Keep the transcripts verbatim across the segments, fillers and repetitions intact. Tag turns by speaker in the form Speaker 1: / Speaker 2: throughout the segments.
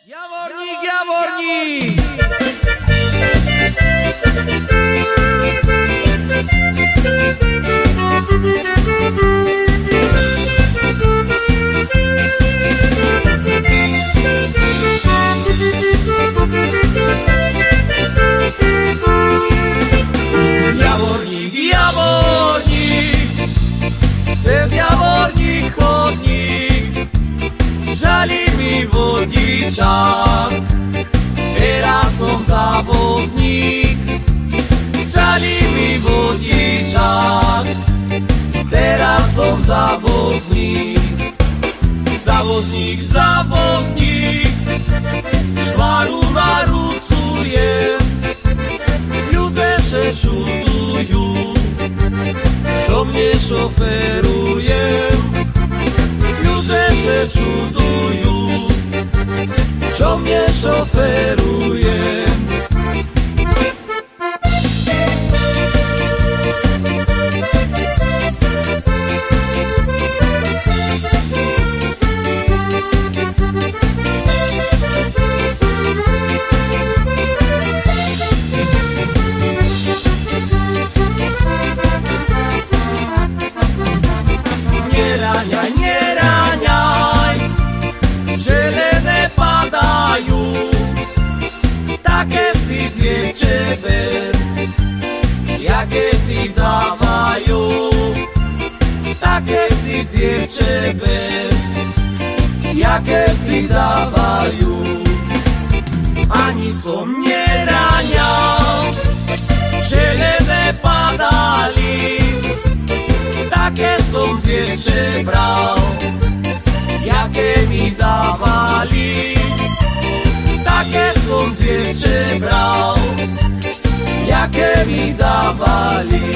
Speaker 1: Javorník, Javorník! Javorník, Javorník, cez Javorník chodník, žali mi vodičák, teraz som závozník. Žali mi vodičák, teraz som závozník. Závozník, závozník, škvaru narucujem, ľudia še čudujú, čo mne šoferujem. Ľudia še čudujú, čo mne šoferujem. Neráňaj, neráňaj, želené padajú, také si dievče ber, jaké si dávajú, také si dievče ber, jaké si dávajú. Ani som neráňal, želené padali, také som dievče bral, jaké mi dávali. Také som dievče bral, jaké mi dávali.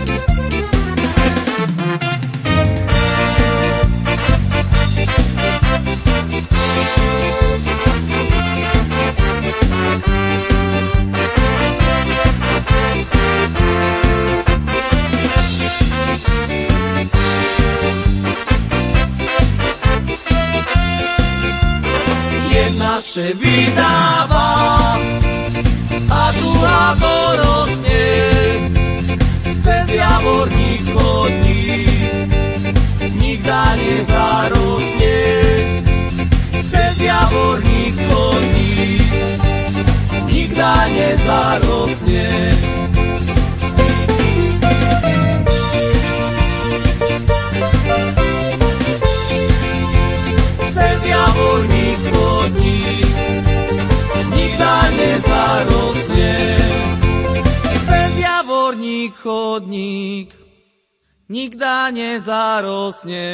Speaker 1: Naše vydáva a druhá dorosne, cez Javorník chodník, nikda nezarosne. Cez Javorník chodník, nikda nezarosne. Cez Javorník chodník, nikda nezarosne. Cez Javorník chodník, nikda nezarosne.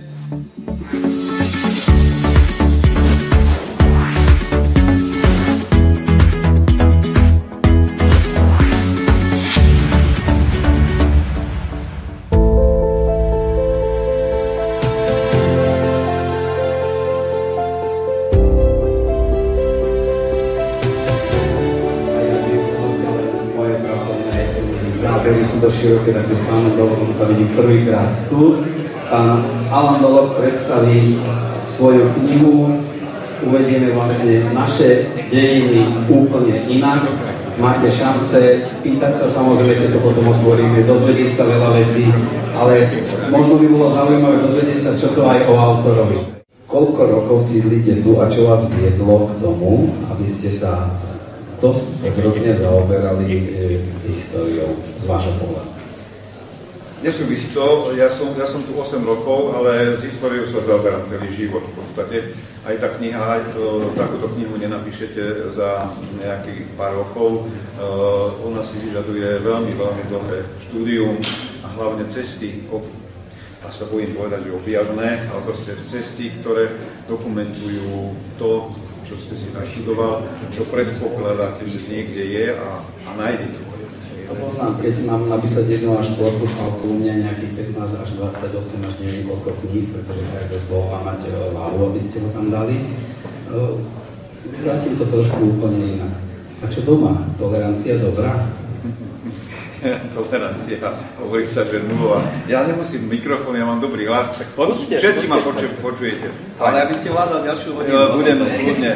Speaker 2: Zábery sú to široké, takže s pánom Dologom sa vidím prvýkrát tu. Pán Alan Dolog predstaví svoju knihu, uvedieme vlastne naše dejiny úplne inak. Máte šance pýtať sa, samozrejme, keď to potom otvoríme, dozvedieť sa veľa vecí, ale možno by bolo zaujímavé dozvedieť sa, čo to aj o autorovi. Koľko rokov sídlite tu a čo vás viedlo k tomu, aby ste sa dosť podrobne zaoberali e, históriou z vášho pohľadu?
Speaker 3: Nesúvisí to, ja som, ja som tu osem rokov, ale s históriou sa zaoberám celý život v podstate. Aj tá kniha, to, takúto knihu nenapíšete za nejakých pár rokov. Uh, ona si vyžaduje veľmi, veľmi dlhé štúdium a hlavne cesty, a sa bojím povedať, že objavné, ale proste cesty, ktoré dokumentujú to, čo ste si naštudoval, čo predpokladáte, že niekde je a, a nájdete.
Speaker 2: To poznám, keď mám napísať jednu až štvorku falku, u mňa nejakých pätnásť až dvadsaťosem až neviem koľko kníh, pretože každé slovo máte hlavu, aby ste ho tam dali. Vrátim to trošku úplne inak. A čo doma? Tolerancia dobrá?
Speaker 3: tolerancia, hovorí sa, že nulová. Ja nemusím mikrofón, ja mám dobrý hlas, tak počujte, všetci ma poču, počujete.
Speaker 1: Ale aby ste vládali ďalšiu hodinu.
Speaker 3: Budem kľudne.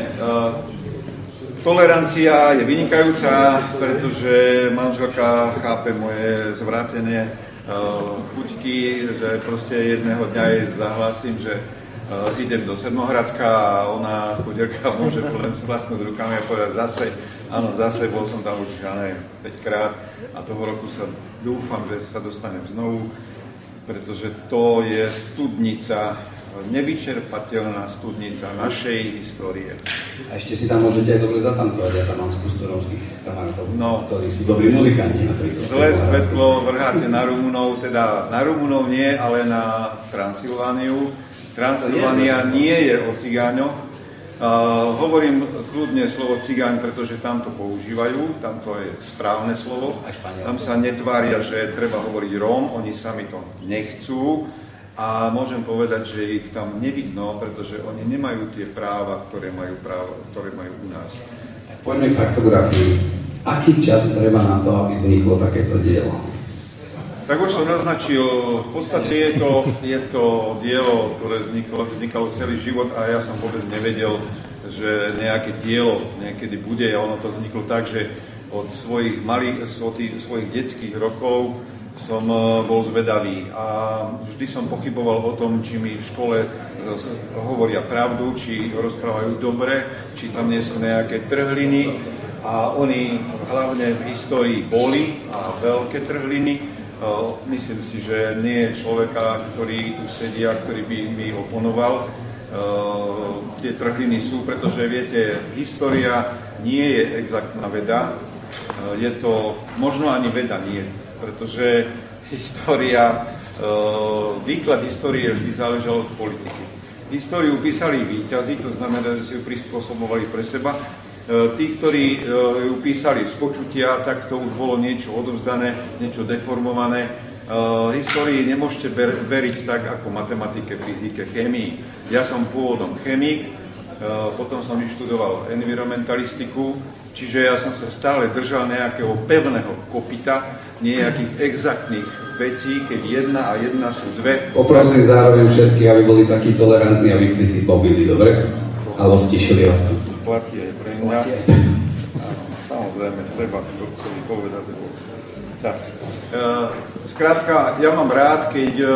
Speaker 3: Tolerancia je vynikajúca, pretože manželka chápe moje zvrátené chuťky, že proste jedného dňa jej zahlasím, že idem do Sedmohradska a ona, chudierka, môže len splasnúť rukami a povedať zase. Áno, zase bol som tam už, ja neviem, päť krát a toho roku sa dúfam, že sa dostanem znovu, pretože to je studnica, nevyčerpateľná studnica našej histórie.
Speaker 2: A ešte si tam môžete aj dobre zatancovať, ja tam mám spustu rómskych kamarátov,
Speaker 3: no,
Speaker 2: ktorí sú dobrí muzikanti napríklad.
Speaker 3: Zlé svetlo vrháte na Rumunov, teda na Rumunov nie, ale na Transylvániu. Transylvánia nie je o cigáňoch. Uh, hovorím kľudne slovo cigáň, pretože tam to používajú, tam to je správne slovo. Tam sa netvária, že treba hovoriť Róm, oni sami to nechcú a môžem povedať, že ich tam nevidno, pretože oni nemajú tie práva, ktoré majú, práva, ktoré majú u nás.
Speaker 2: Tak poďme k faktografii. Aký čas treba na to, aby vzniklo takéto dielo?
Speaker 3: Tak už som naznačil, v podstate je to, je to dielo, ktoré vzniklo, vznikalo celý život a ja som vôbec nevedel, že nejaké dielo niekedy bude a ono to vzniklo tak, že od svojich malých, od svojich detských rokov som bol zvedavý a vždy som pochyboval o tom, či mi v škole hovoria pravdu, či rozprávajú dobre, či tam nie sú nejaké trhliny a oni hlavne v histórii boli a veľké trhliny. Myslím si, že nie je človeka, ktorý tu sedia, ktorý by mi oponoval. Tie trhliny sú, pretože viete, história nie je exaktná veda. Je to, možno ani veda nie, pretože história, výklad histórie vždy záležal od politiky. Históriu písali víťazi, to znamená, že si ju prispôsobovali pre seba. Tí, ktorí ju písali z počutia, tak to už bolo niečo odovzdané, niečo deformované. Histórii nemôžete veriť tak ako matematike, fyzike, chémii. Ja som pôvodom chemik, potom som vyštudoval environmentalistiku, čiže ja som sa stále držal nejakého pevného kopyta, nejakých exaktných vecí, keď jedna a jedna sú dve.
Speaker 2: Poprosím zároveň všetkých, aby boli takí tolerantní a vypli si pobili, dobre? Alebo stišili aspoň.
Speaker 3: Platí aj pre mňa. Áno, samozrejme, treba to chceli povedať. Tak. E, skrátka, ja mám rád, keď e,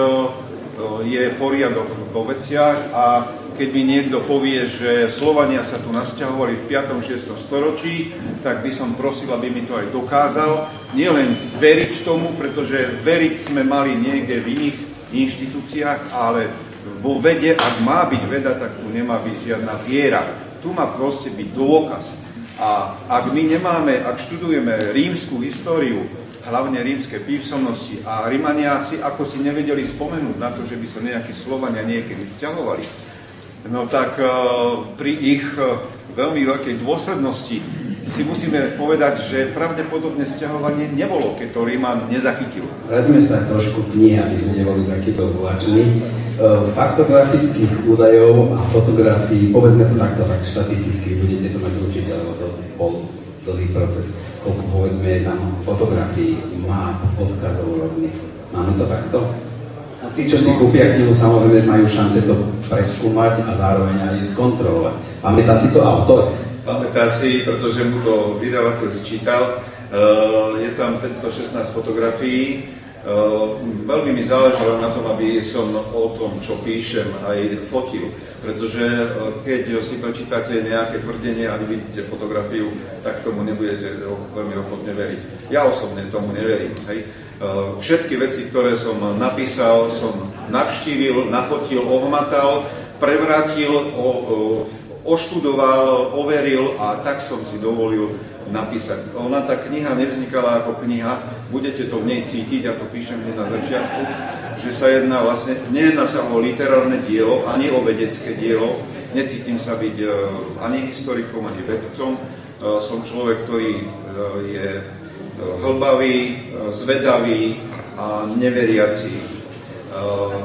Speaker 3: je poriadok vo veciach a keď mi niekto povie, že Slovania sa tu nasťahovali v piatom šiestom storočí, tak by som prosil, aby mi to aj dokázal. Nielen veriť tomu, pretože veriť sme mali niekde v iných inštitúciách, ale vo vede, ak má byť veda, tak tu nemá byť žiadna viera. Tu má proste byť dôkaz. A ak my nemáme, ak študujeme rímsku históriu, hlavne rímske písomnosti a Rimania si ako si nevedeli spomenúť na to, že by sa nejakí Slovania niekedy sťahovali, no tak uh, pri ich uh, veľmi veľkej dôslednosti si musíme povedať, že pravdepodobne sťahovanie nebolo, keď to Ríman nezachytil.
Speaker 2: Vráťme sa trošku k knihe, aby sme neboli takýto zvláčení. Faktografických údajov a fotografií, povedzme to takto, tak štatisticky, budete to mať určite, lebo to bol dlhý proces. Koľko povedzme je tam fotografií, map, odkazov rôznych. Máme to takto? A tí, čo si kúpia knihu, samozrejme majú šance to preskúmať a zároveň aj skontrolovať. Pamätá si to autor?
Speaker 3: Pamätá si, pretože mu to vydavateľ sčítal. Je tam päťstošestnásť fotografií. Uh, veľmi mi záležalo na tom, aby som o tom, čo píšem, aj fotil. Pretože uh, keď si prečítate nejaké tvrdenie a nevidíte fotografiu, tak tomu nebudete veľmi ochotne veriť. Ja osobne tomu neverím. Hej. Uh, všetky veci, ktoré som napísal, som navštívil, nafotil, ohmatal, prevrátil, o, o, oštudoval, overil a tak som si dovolil napísať. Ona, tá kniha nevznikala ako kniha, budete to v nej cítiť, a to píšem hneď na začiatku, že sa jedná vlastne, nejedná sa o literárne dielo, ani o vedecké dielo, necítim sa byť uh, ani historikom, ani vedcom, uh, som človek, ktorý uh, je uh, hlbavý, uh, zvedavý a neveriaci, uh,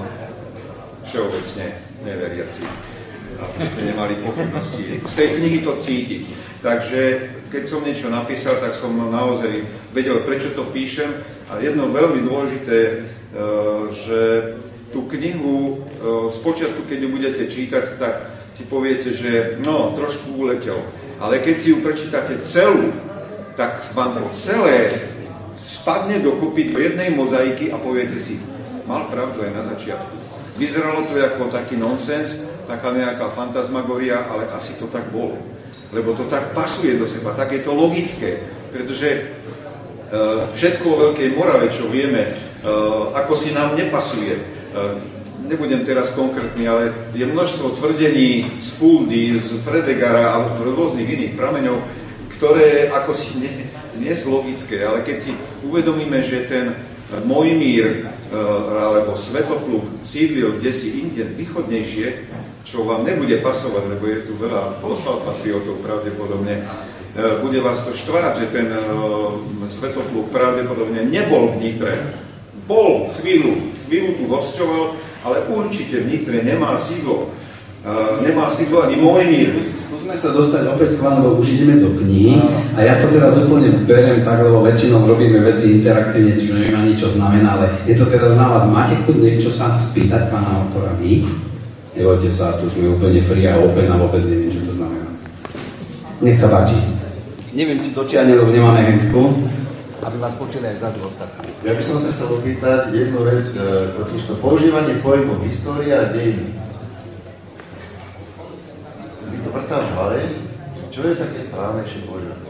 Speaker 3: všeobecne neveriaci. Aby ste nemali pochybnosti. Z tej knihy to cítiť. Takže keď som niečo napísal, tak som naozaj vedel, prečo to píšem. A jedno veľmi dôležité, že tú knihu spočiatku, keď ju budete čítať, tak si poviete, že no, trošku uletel. Ale keď si ju prečítate celú, tak vám to celé spadne dokopy do jednej mozaiky a poviete si, mal pravdu aj na začiatku. Vyzeralo to ako taký nonsens, taká nejaká fantasmagoria, ale asi to tak bolo. Lebo to tak pasuje do seba, tak je to logické. Pretože uh, všetko o Veľkej Morave, čo vieme, uh, ako si nám nepasuje. Uh, nebudem teraz konkrétny, ale je množstvo tvrdení z Fuldy, z Fredegara a rôznych iných prameňov, ktoré ako si nie, nie sú logické, ale keď si uvedomíme, že ten Mojmír alebo Svetopluk sídlil kdesi inde východnejšie, čo vám nebude pasovať, lebo je tu veľa patriotov pravdepodobne, bude vás to štvať, že ten Svetopluk pravdepodobne nebol v Nitre. Bol chvíľu, chvíľu tu hosťoval, ale určite v Nitre nemá sídlo. Uh, nemá sídlo ani Mojmír.
Speaker 2: Skúsme sa dostať opäť k vám, lebo už ideme do kníh. A ja to teraz úplne beriem tak, lebo väčšinou robíme veci interaktívne, čiže neviem ani čo znamená, ale je to teraz na vás. Máte chuť niečo sa spýtať pána autora vy? Nebojte sa, tu sme úplne free a open a vôbec neviem, čo to znamená. Nech sa páči. Neviem, či dočiahne, lebo nemáme hentku.
Speaker 1: Aby vás počuli aj vzadu ostatní.
Speaker 4: Ja by som sa chcel opýtať jednu vec, totiž to používanie pojmu história a dejiny. Vy to vrtám v hlave, čo je také správnejšie používanie?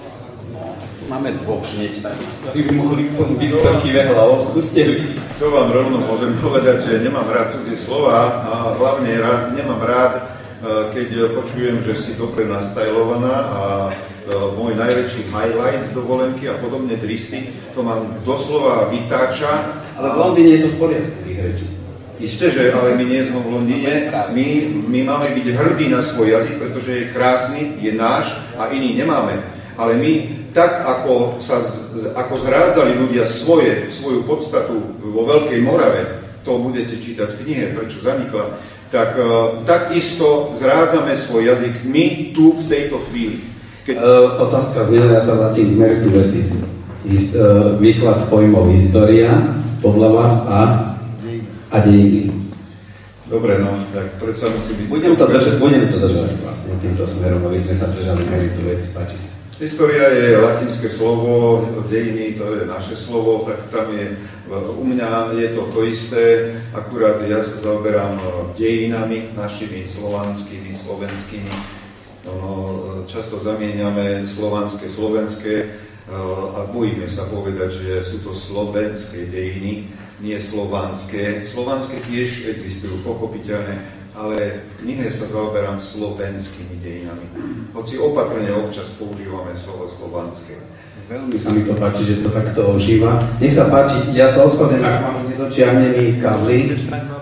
Speaker 2: Máme dvoch hneď, ktorí by mohli k tomu byť celký vehľavo. Skúste vy.
Speaker 3: To vám rovno môžem povedať, že nemám rád cudzie slova a hlavne rád, nemám rád, keď počujem, že si dobre nastajlovaná a môj najväčší highlight z dovolenky a podobne dristy, to mám doslova vytáča.
Speaker 2: Ale v Londýne je to v poriadku, vyhreči.
Speaker 3: Isté, že ale my nie sme v Londýne, my, my máme byť hrdí na svoj jazyk, pretože je krásny, je náš a iný nemáme. Ale my, tak ako, sa, ako zrádzali ľudia svoje, svoju podstatu vo Veľkej Morave, to budete čítať v knihe, prečo zanikla, tak uh, takisto zrádzame svoj jazyk my tu v tejto chvíli.
Speaker 2: Keď... Uh, otázka znela, ja sa vrátim k meritu veci. Hist, uh, výklad pojmov história podľa vás a, a dejiny.
Speaker 3: Dobre, no, tak predsa musí byť...
Speaker 2: Budem to držať, budem to držať vlastne týmto smerom, aby sme sa držali meritu veci, páči sa.
Speaker 3: História je latinské slovo, dejiny to je naše slovo, tak tam je, u mňa je to to isté, akurát ja sa zaoberám dejinami, našimi slovanskými, slovenskými. No, často zamieňame slovanské, slovenské a bojíme sa povedať, že sú to slovenské dejiny, nie slovanské. Slovanské tiež existujú, pochopiteľne, ale v knihe sa zaoberám slovenskými dejinami. Hoci opatrne občas používame slovo slovanské.
Speaker 2: Veľmi sa mi to páči, že to takto ožíva. Nech sa páči, ja sa ospravedlňujem, ak mám nedočiahnený kabli.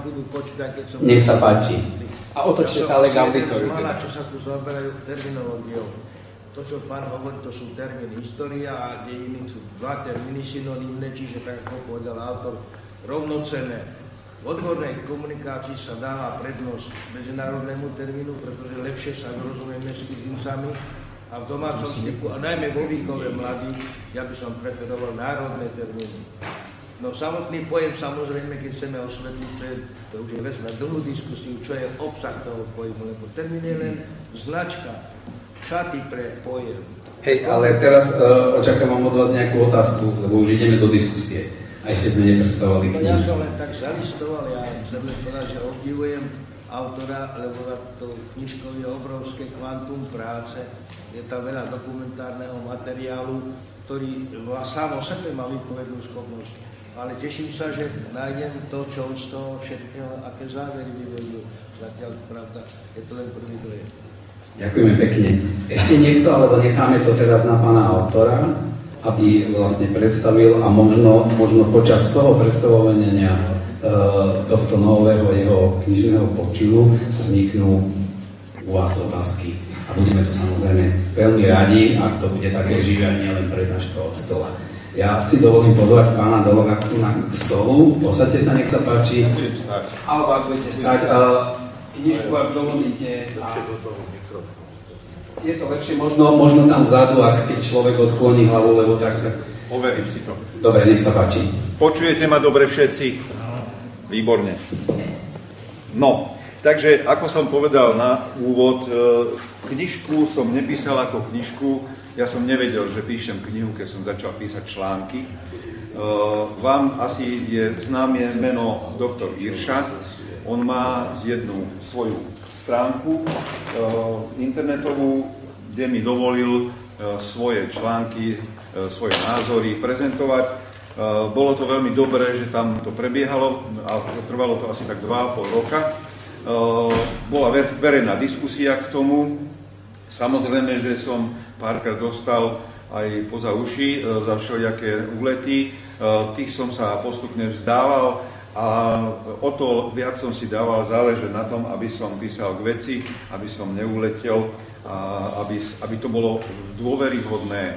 Speaker 2: Nech sa páči.
Speaker 1: A otočte sa ale k auditoriu.
Speaker 5: Mala, čo sa tu zaoberajú terminológiou. To, čo pán hovorí, to sú termíny história a dejiny sú dva termíny synonymné, čiže tak ako povedal autor, rovnocenné. V odbornej komunikácii sa dáva prednosť medzinárodnému termínu, pretože lepšie sa rozumieme s cizincami a v domácom styku, a najmä vo výchove mladých, ja by som preferoval národné termíny. No samotný pojem, samozrejme, keď chceme osvetliť, to už je vec na dlhú diskusiu, čo je obsah toho pojmu, lebo termín je len značka, šaty pre pojem.
Speaker 2: Hej, ale teraz uh, očakávam od vás nejakú otázku, lebo už ideme do diskusie. A ešte sme nepredstavovali knihu.
Speaker 5: Ja som len tak zalistoval, ja chcem len povedať, že obdivujem autora, lebo na to knižkou je obrovské kvantum práce, je tam veľa dokumentárneho materiálu, ktorý sám o sebe má výpovednú schopnosť. Ale teším sa, že nájdem to, čo z toho všetkého, aké závery vyvedú. Zatiaľ, pravda, je to len prvý dojem.
Speaker 2: Ďakujeme pekne. Ešte niekto, alebo necháme to teraz na pána autora, aby vlastne predstavil a možno, možno počas toho predstavovania e, tohto nového jeho knižného počinu vzniknú u vás otázky. A budeme to samozrejme veľmi radi, ak to bude také živé, nie len prednáška od stola. Ja si dovolím pozvať pána Dologa tu na k stolu. Posaďte sa, nech sa páči.
Speaker 3: Budem stáť.
Speaker 2: Alebo ak budete stáť. E, knižku, ak dovolíte. A... Je to lepšie možno, možno tam vzadu, ak keď človek odkloní hlavu, lebo tak...
Speaker 3: Overím si to.
Speaker 2: Dobre, nech sa páči.
Speaker 3: Počujete ma dobre všetci? Výborne. No, takže ako som povedal na úvod, knižku som nepísal ako knižku, ja som nevedel, že píšem knihu, keď som začal písať články. Vám asi je známe meno doktor Irša, on má jednu svoju stránku internetovú, kde mi dovolil svoje články, svoje názory prezentovať. Bolo to veľmi dobré, že tam to prebiehalo a trvalo to asi tak dva a pol roka. Bola verejná diskusia k tomu. Samozrejme, že som párkrát dostal aj poza uši za všelijaké úlety. Tých som sa postupne vzdával a o to viac som si dával záležať na tom, aby som písal k veci, aby som neuletel, a aby, aby to bolo dôveryhodné.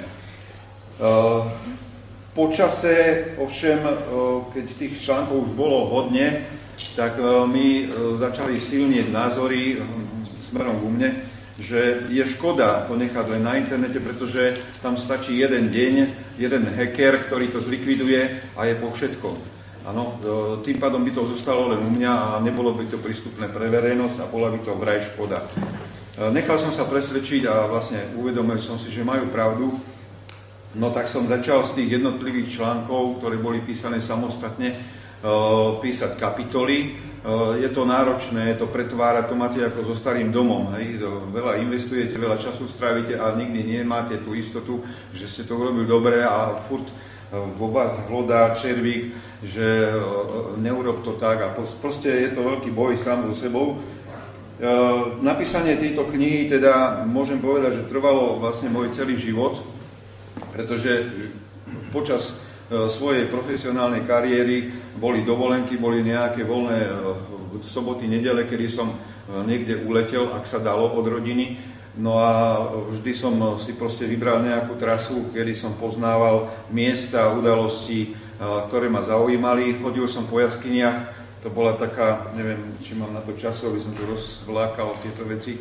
Speaker 3: Po čase, ovšem, keď tých článkov už bolo hodne, tak mi začali silnieť názory smerom ku mne, že je škoda to nechať len na internete, pretože tam stačí jeden deň, jeden hacker, ktorý to zlikviduje a je po všetkom. Áno, tým pádom by to zostalo len u mňa a nebolo by to prístupné pre verejnosť a bola by to vraj škoda. Nechal som sa presvedčiť a vlastne uvedomil som si, že majú pravdu. No tak som začal z tých jednotlivých článkov, ktoré boli písané samostatne, písať kapitoly. Je to náročné, to pretvára, to máte ako so starým domom. Hej? Veľa investujete, veľa času strávite a nikdy nemáte tú istotu, že ste to urobili dobre a furt vo vás hlodá červík, že neurob to tak a proste je to veľký boj sám so sebou. Napísanie tejto knihy teda môžem povedať, že trvalo vlastne môj celý život, pretože počas svojej profesionálnej kariéry boli dovolenky, boli nejaké voľné soboty, nedele, kedy som niekde uletel, ak sa dalo od rodiny. No a vždy som si proste vybral nejakú trasu, kedy som poznával miesta, udalosti, ktoré ma zaujímali. Chodil som po jaskyniach, to bola taká, neviem, či mám na to času, aby som tu rozvlákal tieto veci.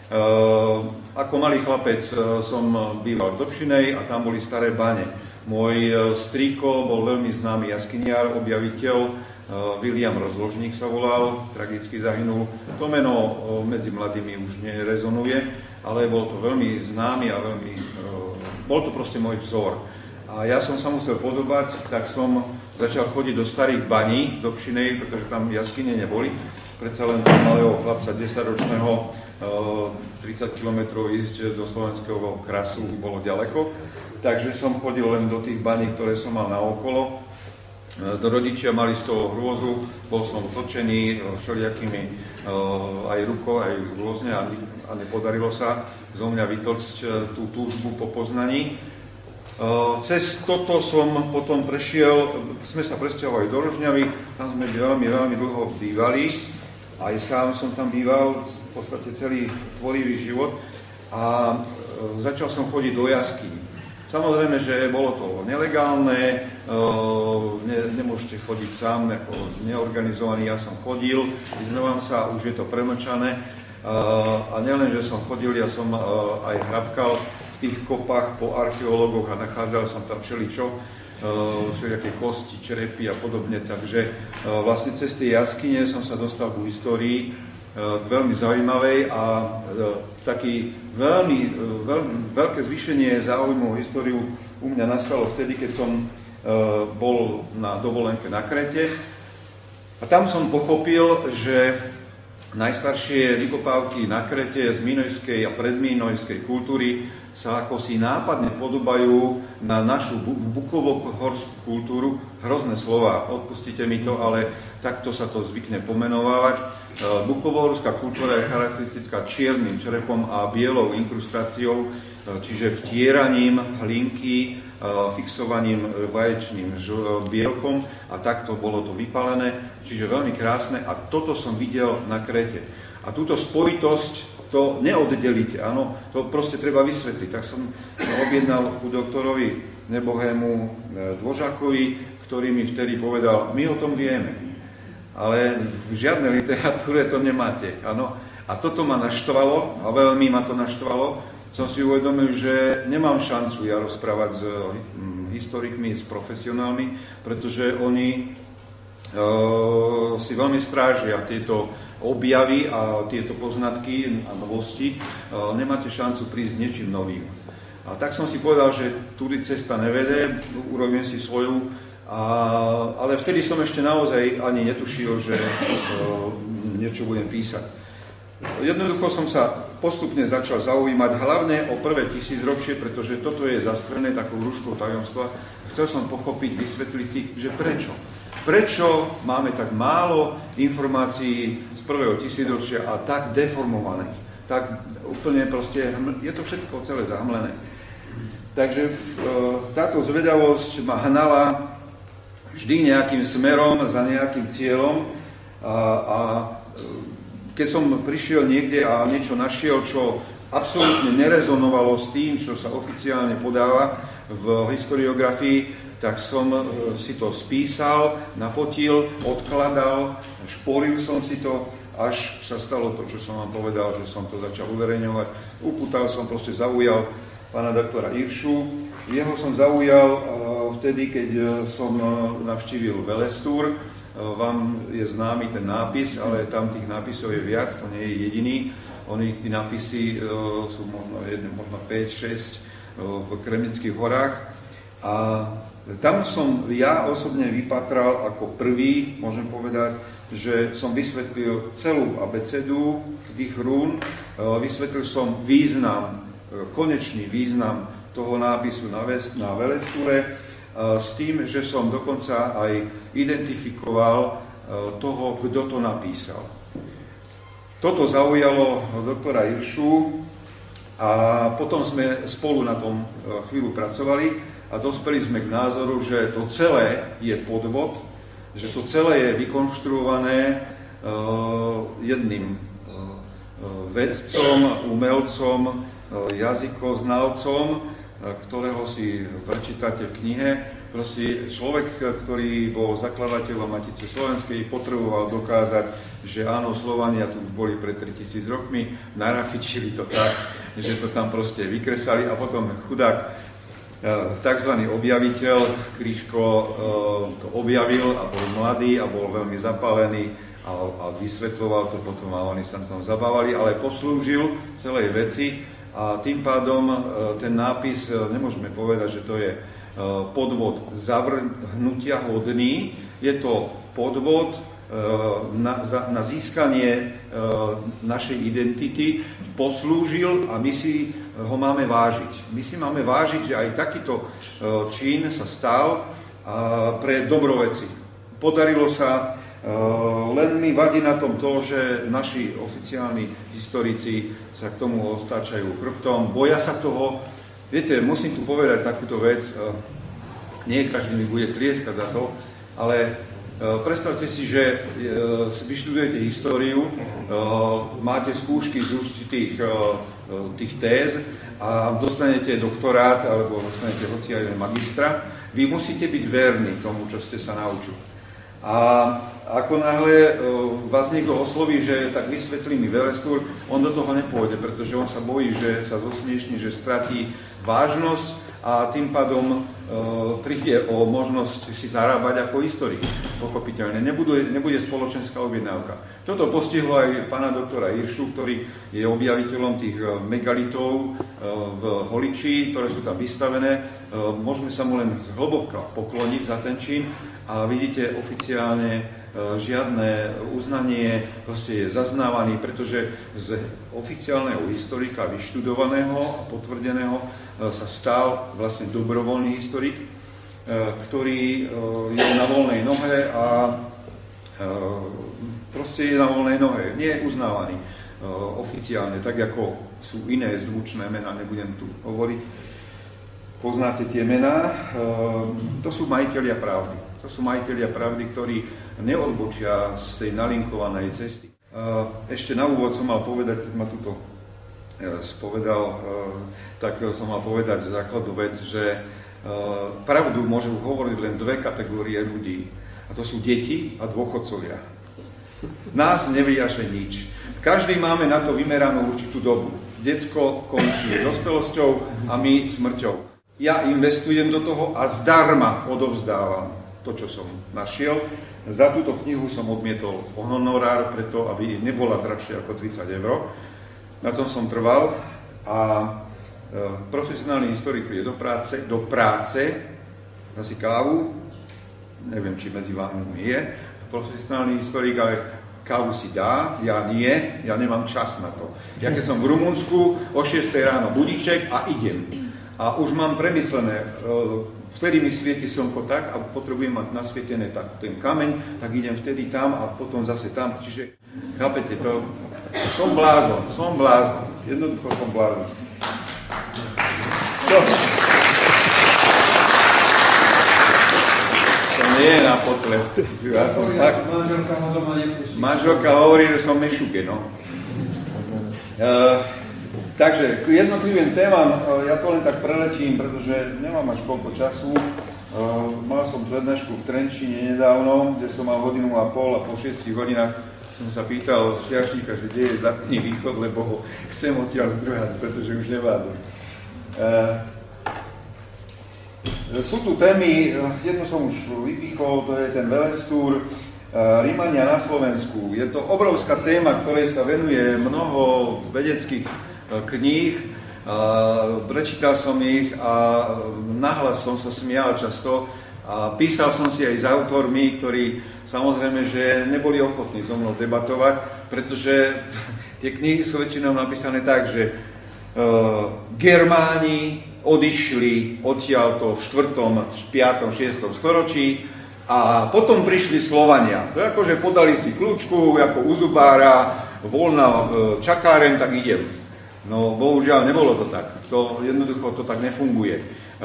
Speaker 3: Ako malý chlapec som býval v Dobšinej a tam boli staré bane. Môj strýko bol veľmi známy jaskyniar, objaviteľ, William Rozložník sa volal, tragicky zahynul. To meno medzi mladými už nerezonuje, ale bol to veľmi známy a veľmi, bol to proste môj vzor. A ja som sa musel podobať, tak som začal chodiť do starých baní v Dobšinej, pretože tam jaskyne neboli. Predsa len toho malého chlapca desaťročného tridsať kilometrov ísť do slovenského krasu bolo ďaleko. Takže som chodil len do tých baní, ktoré som mal naokolo. Do rodičia mali z toho hrôzu, bol som tlčený všelijakými aj rukou, aj rôzne a, a nepodarilo sa zo mňa vytlcť tú túžbu po poznaní. Cez toto som potom prešiel, sme sa presťahovali do Rožňavy, tam sme veľmi, veľmi dlho bývali, aj sám som tam býval, v podstate celý tvorivý život a začal som chodiť do jaskyň. Samozrejme, že bolo to nelegálne, ne, nemôžete chodiť sám, ako neorganizovaný, ja som chodil, vyznávam sa, už je to premlčané a nielen, že som chodil, ja som aj hrabkal v tých kopách po archeológoch a nachádzal som tam všeličo, všelijaké kosti, čerepy a podobne, takže vlastne cez tie jaskyne som sa dostal ku histórii, veľmi zaujímavej a taký veľmi, veľmi veľké zvýšenie záujmu o históriu u mňa nastalo vtedy, keď som bol na dovolenke na Krete a tam som pochopil, že najstaršie vykopávky na Krete z minojskej a predminojskej kultúry sa ako si nápadne podobajú na našu bukovo-horskú kultúru. Hrozné slova, odpustite mi to, ale takto sa to zvykne pomenovávať. Bukovo-horská kultúra je charakteristická čiernym črepom a bielou inkrustáciou, čiže vtieraním hlinky, fixovaním vaječným bielkom a takto bolo to vypálené, čiže veľmi krásne a toto som videl na Krete. A túto spojitosť to neoddelíte, áno, to proste treba vysvetliť. Tak som sa objednal ku doktorovi nebohému Dvožákovi, ktorý mi vtedy povedal, my o tom vieme, ale v žiadnej literatúre to nemáte, áno. A toto ma naštvalo, a veľmi ma to naštvalo, som si uvedomil, že nemám šancu ja rozprávať s historikmi, s profesionálmi, pretože oni uh, si veľmi strážia tieto objavy a tieto poznatky a novosti. Uh, nemáte šancu prísť s niečím novým. A tak som si povedal, že tudy cesta nevede, urobím si svoju, a, ale vtedy som ešte naozaj ani netušil, že uh, niečo budem písať. Jednoducho som sa postupne začal zaujímať hlavne o prvé tisícročie, pretože toto je zastrené takou rúškou tajomstva. Chcel som pochopiť, vysvetliť si, že prečo. Prečo máme tak málo informácií z prvého tisícročia a tak deformovaných. Tak úplne proste, je to všetko celé zahmlené. Takže táto zvedavosť ma hnala vždy nejakým smerom, za nejakým cieľom a, a keď som prišiel niekde a niečo našiel, čo absolútne nerezonovalo s tým, čo sa oficiálne podáva v historiografii, tak som si to spísal, nafotil, odkladal, šporil som si to, až sa stalo to, čo som vám povedal, že som to začal uverejňovať. Upútal som, proste zaujal pána doktora Iršu. Jeho som zaujal vtedy, keď som navštívil Velestúr. Vám je známy ten nápis, ale tam tých nápisov je viac, to nie je jediný. Oni, tí nápisy sú možno, možno päť šesť v Kremnických horách. A tam som ja osobne vypatral ako prvý, môžem povedať, že som vysvetlil celú abecedu tých rún, vysvetlil som význam, konečný význam toho nápisu na, na Velestúre, s tým, že som dokonca aj identifikoval toho, kto to napísal. Toto zaujalo doktora Iršu a potom sme spolu na tom chvíľu pracovali a dospeli sme k názoru, že to celé je podvod, že to celé je vykonštruované jedným vedcom, umelcom, jazykoznalcom, ktorého si prečítate v knihe. Proste človek, ktorý bol zakladateľom Matice Slovenskej, potreboval dokázať, že áno, Slovania tu už boli pred tritisíc rokmi, narafičili to tak, že to tam proste vykresali a potom chudák takzvaný objaviteľ Kryško to objavil a bol mladý a bol veľmi zapálený a, a vysvetľoval to potom a oni sa tam zabávali, ale poslúžil celej veci. A tým pádom ten nápis, nemôžeme povedať, že to je podvod zavrhnutia hodný, je to podvod na, na získanie našej identity, poslúžil a my si ho máme vážiť. My si máme vážiť, že aj takýto čin sa stal pre dobroveci. Podarilo sa. Uh, len mi vadí na tom to, že naši oficiálni historici sa k tomu ostáčajú chrbtom, boja sa toho. Viete, musím tu povedať takúto vec, uh, nie každý mi bude tlieskať za to, ale uh, predstavte si, že uh, vyštudujete históriu, uh, máte skúšky z určitých uh, tých téz a dostanete doktorát alebo dostanete hoci aj magistra, vy musíte byť verní tomu, čo ste sa naučili. A ako náhle vás niekto osloví, že tak vysvetlí mi Velestúr, on do toho nepôjde, pretože on sa bojí, že sa zosmiešní, že stratí vážnosť a tým pádom príde o možnosť si zarábať ako historik. Pochopiteľne. Nebude, nebude spoločenská objednávka. Toto postihlo aj pána doktora Iršu, ktorý je objaviteľom tých megalitov v Holiči, ktoré sú tam vystavené. Môžeme sa mu len zhlboka pokloniť za ten čin a vidíte oficiálne žiadne uznanie, proste je zaznávaný, pretože z oficiálneho historika vyštudovaného a potvrdeného sa stal vlastne dobrovoľný historik, ktorý je na voľnej nohe a proste je na voľnej nohe, nie je uznávaný oficiálne, tak ako sú iné zvučné mená, nebudem tu hovoriť. Poznáte tie mená, to sú majitelia pravdy. To sú majitelia pravdy, ktorí neodbočia z tej nalinkovanej cesty. Ešte na úvod som mal povedať, keď ma tuto spovedal, tak som mal povedať základnú vec, že pravdu môžu hovoriť len dve kategórie ľudí. A to sú deti a dôchodcovia. Nás neviaže nič. Každý máme na to vymeranú určitú dobu. Decko končí dospelosťou a my smrťou. Ja investujem do toho a zdarma odovzdávam to, čo som našiel. Za túto knihu som odmietol honorár, preto aby nebola drahšia ako tridsať eur. Na tom som trval a e, profesionálny historik príde do práce, do práce, dá si kávu, neviem, či medzi vami je, profesionálny historik, ale kávu si dá, ja nie, ja nemám čas na to. Ja keď som v Rumunsku, o šiestej ráno budíček a idem. A už mám premyslené, vtedy mi svieti slnko tak a potrebujem mať nasvietené tak, ten kameň, tak idem vtedy tam a potom zase tam. Čiže, chápete, to som blázon, som blázon, jednoducho som blázon. To, to nie je na potles. Ja som fakt... Manželka hovorí, že som mešuke, no. Uh, takže k jednotlivým témam, uh, ja to len tak preletím, pretože nemám až koľko času. Uh, mal som prednášku v Trenčíne nedávno, kde som mal hodinu a pol a po šiestich hodinách som sa pýtal čiašníka, že kde je Západný východ, lebo ho chcem odtiaľ zdrhať, pretože už nevládzem. Uh, sú tu témy, jednu som už vypíchol, to je ten Velestúr, Rímania na Slovensku. Je to obrovská téma, ktorej sa venuje mnoho vedeckých kníh. Prečítal som ich a nahlas som sa smial často a písal som si aj s autormi, ktorí samozrejme, že neboli ochotní so mnou debatovať, pretože tie knihy sú väčšinou napísané tak, že Germáni odišli odtiaľto v štvrtom, piatom, šiestom storočí a potom prišli Slovania. To je ako, že podali si kľúčku, ako u zubára, voľná čakáren, tak idem. No, bohužiaľ, nebolo to tak. To jednoducho to tak nefunguje.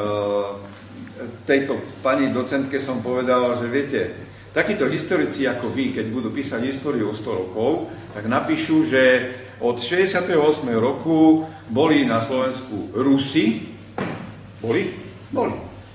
Speaker 3: Tejto pani docentke som povedal, že viete, takíto historici ako vy, keď budú písať históriu o sto rokov, tak napíšu, že od šesťdesiateho ôsmeho roku boli na Slovensku Rusi. Boli? Boli.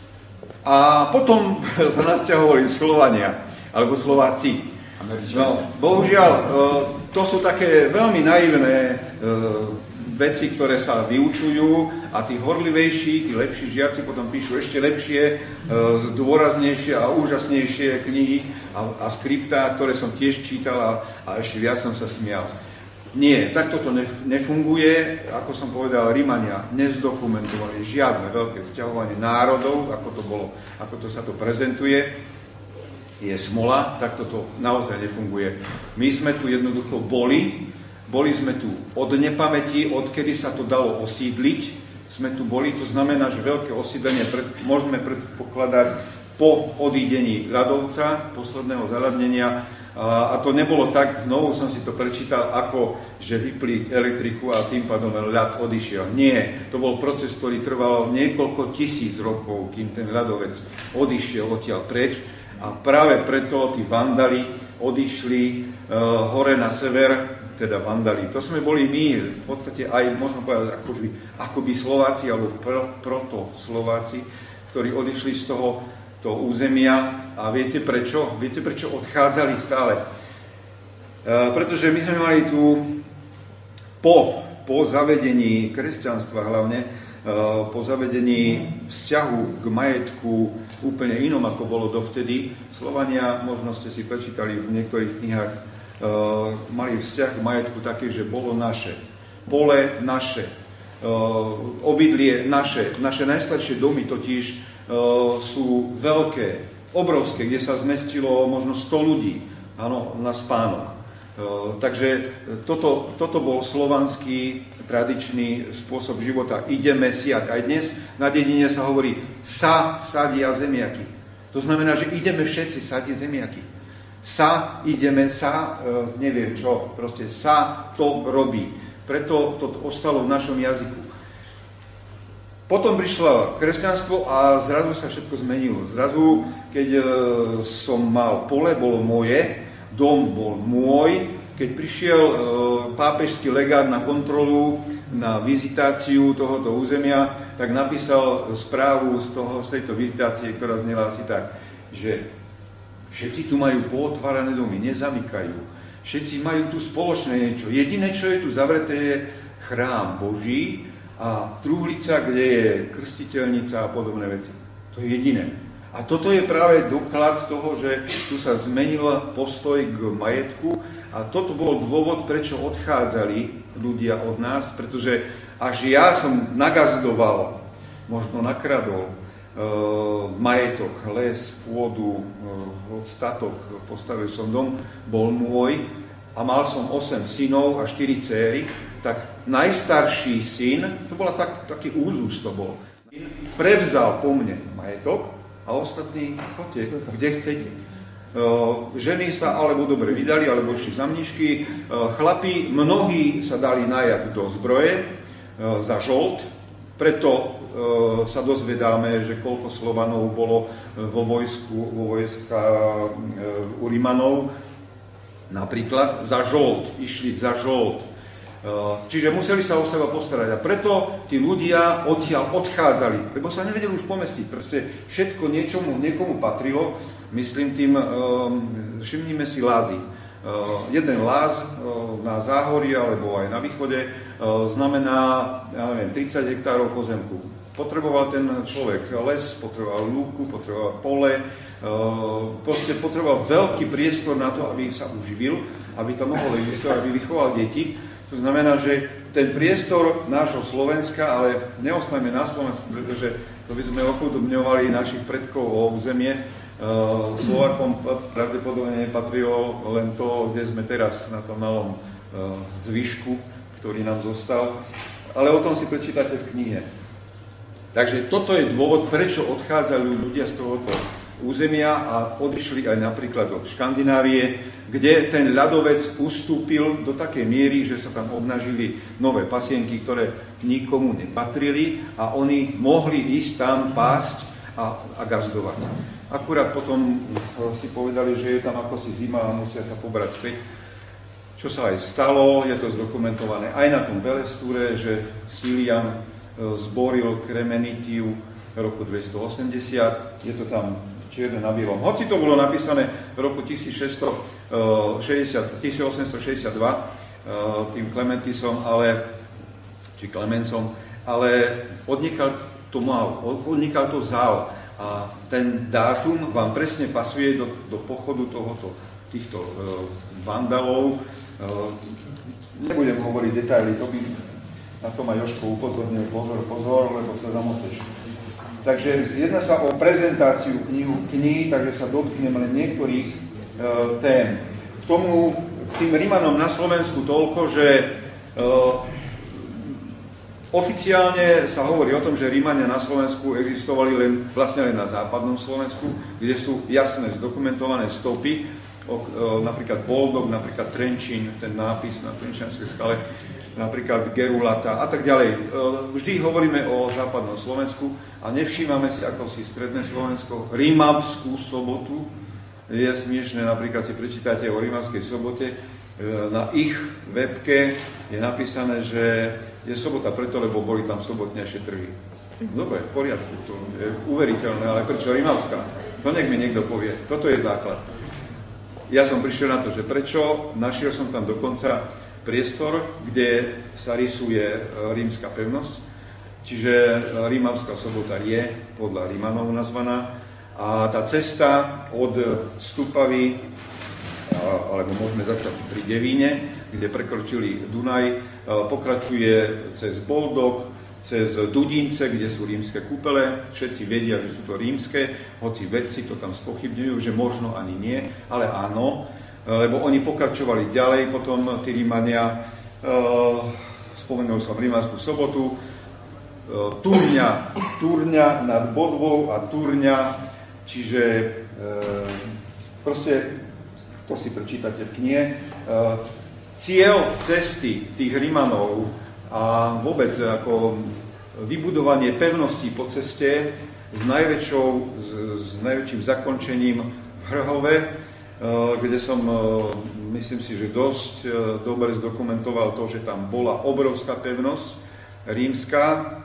Speaker 3: A potom sa nasťahovali Slovania, alebo Slováci. No, bohužiaľ, to sú také veľmi naivné veci, ktoré sa vyučujú a tí horlivejší, tí lepší žiaci potom píšu ešte lepšie, zdôraznejšie a úžasnejšie knihy a, a skriptá, ktoré som tiež čítal a, a ešte viac som sa smial. Nie, takto to nefunguje. Ako som povedal, Rímania nezdokumentovali žiadne veľké sťahovanie národov, ako to bolo, ako to sa to prezentuje. Je smola, takto to naozaj nefunguje. My sme tu jednoducho boli, boli sme tu od nepamäti, odkedy sa to dalo osídliť, sme tu boli, to znamená, že veľké osídlenie pred, môžeme predpokladať po odídení ľadovca, posledného zaľadnenia. A to nebolo tak, znovu som si to prečítal, ako že vypli elektriku a tým pádom ľad odišiel. Nie, to bol proces, ktorý trval niekoľko tisíc rokov, kým ten ľadovec odišiel odtiaľ preč. A práve preto tí vandali odišli uh, hore na sever, teda vandali. To sme boli my, v podstate aj, možno povedať, akoby, akoby Slováci, alebo pr- proto-Slováci, ktorí odišli z toho to územia. A viete prečo? Viete prečo odchádzali stále? E, pretože my sme mali tu po, po zavedení kresťanstva hlavne, e, po zavedení vzťahu k majetku úplne inom, ako bolo dovtedy. Slovania, možno ste si prečítali v niektorých knihách, e, mali vzťah k majetku taký, že bolo naše. Pole naše. E, obydlie naše. Naše najstaršie domy totiž sú veľké, obrovské, kde sa zmestilo možno sto ľudí, áno, na spánok. Takže toto, toto bol slovanský tradičný spôsob života. Ideme siať. Aj dnes na dedine sa hovorí sa sadia zemiaky. To znamená, že ideme všetci sadiť zemiaky. Sa, ideme, sa, neviem čo, proste sa to robí. Preto to ostalo v našom jazyku. Potom prišlo kresťanstvo a zrazu sa všetko zmenilo. Zrazu, keď e, som mal pole, bolo moje, dom bol môj. Keď prišiel e, pápežský legát na kontrolu, na vizitáciu tohoto územia, tak napísal správu z, toho, z tejto vizitácie, ktorá znela asi tak, že všetci tu majú pootvárané domy, nezamykajú. Všetci majú tu spoločné niečo. Jediné, čo je tu zavreté, je chrám Boží a truhlica, kde je krstiteľnica a podobné veci. To je jediné. A toto je práve doklad toho, že tu sa zmenil postoj k majetku a toto bol dôvod, prečo odchádzali ľudia od nás, pretože až ja som nagazdoval, možno nakradol e, majetok, les, pôdu, e, statok, postavil som dom, bol môj a mal som osem synov a štyri céry, tak najstarší syn, to bola tak, taký úzus to bol, prevzal po mne majetok a ostatní chodte, kde chcete. Uh, ženy sa alebo dobre vydali, alebo išli za mníšky. Uh, chlapi, mnohí sa dali najať do zbroje uh, za žolt, preto uh, sa dozvedáme, že koľko Slovanov bolo vo vojsku, vo vojska uh, u Rimanov, napríklad za žolt, išli za žolt. Čiže museli sa o seba postarať a preto tí ľudia odtiaľ odchádzali, lebo sa nevedeli už pomestiť. Proste všetko niečomu, niekomu patrilo, myslím tým, všimnime si lázy. Jeden láz na záhorí alebo aj na východe znamená, ja neviem, tridsať hektárov pozemku. Potreboval ten človek les, potreboval lúku, potreboval pole, proste potreboval veľký priestor na to, aby sa uživil, aby tam mohol existovať, aby vychoval deti. To znamená, že ten priestor nášho Slovenska, ale neostajme na Slovensku, pretože to by sme ochudobňovali našich predkov o územie. Slovákom pravdepodobne nepatrilo len to, kde sme teraz na tom malom zvyšku, ktorý nám zostal. Ale o tom si prečítate v knihe. Takže toto je dôvod, prečo odchádzajú ľudia z tohoto územia a odišli aj napríklad do Škandinávie, kde ten ľadovec ustúpil do takej miery, že sa tam obnažili nové pasienky, ktoré nikomu nepatrili a oni mohli ísť tam pásť a, a gazdovať. Akurát potom si povedali, že je tam ako si zima a musia sa pobrať späť. Čo sa aj stalo, je to zdokumentované aj na tom Velestúre, že Silian zboril Kremenitiu v roku dvestoosemdesiat, je to tam čierne na bielom. Hoci to bolo napísané v roku tisícosemstošesťdva tým Klementisom, ale, či Klemencom, ale odnikal to mal, odnikal to zál a ten dátum vám presne pasuje do, do pochodu tohoto, týchto vandalov. Nebudem hovoriť detaily, to by na to ma Jožko upozornil, pozor, pozor, lebo sa zamoteš. Takže jedná sa o prezentáciu knihu, knihy, takže sa dotknem len niektorých e, tém. K tomu, k tým Rimanom na Slovensku toľko, že e, oficiálne sa hovorí o tom, že Rimania na Slovensku existovali len, vlastne len na západnom Slovensku, kde sú jasné zdokumentované stopy, o, e, napríklad Boldog, napríklad Trenčín, ten nápis na Trenčianskej skale, napríklad Gerulata a tak ďalej. Vždy hovoríme o západnom Slovensku a nevšímame si, ako si stredné Slovensko, Rimavskú sobotu. Je smiešné, napríklad si prečítate o Rimavskej sobote, na ich webke je napísané, že je sobota preto, lebo boli tam sobotnejšie trhy. Dobre, v poriadku, to je uveriteľné, ale prečo Rimavská? To nech mi niekto povie. Toto je základ. Ja som prišiel na to, že prečo, našiel som tam dokonca priestor, kde sa rysuje rímska pevnosť, čiže Rímavská sobota je podľa Rímanov nazvaná a tá cesta od Stupavy, alebo môžeme začať pri Devíne, kde prekročili Dunaj, pokračuje cez Boldog, cez Dudince, kde sú rímske kúpele, všetci vedia, že sú to rímske, hoci vedci to tam spochybňujú, že možno ani nie, ale áno, lebo oni pokračovali ďalej, potom tí Rímania, e, spomenul som Rímavskú sobotu, e, Turňa, Turňa nad Bodvou a Turňa, čiže e, proste, to si prečítate v knihe, e, cieľ cesty tých Rímanov a vôbec ako vybudovanie pevností po ceste s najväčšou, s, s najväčším zakončením v Hrhove, kde som, myslím si, že dosť dobre zdokumentoval to, že tam bola obrovská pevnosť rímska.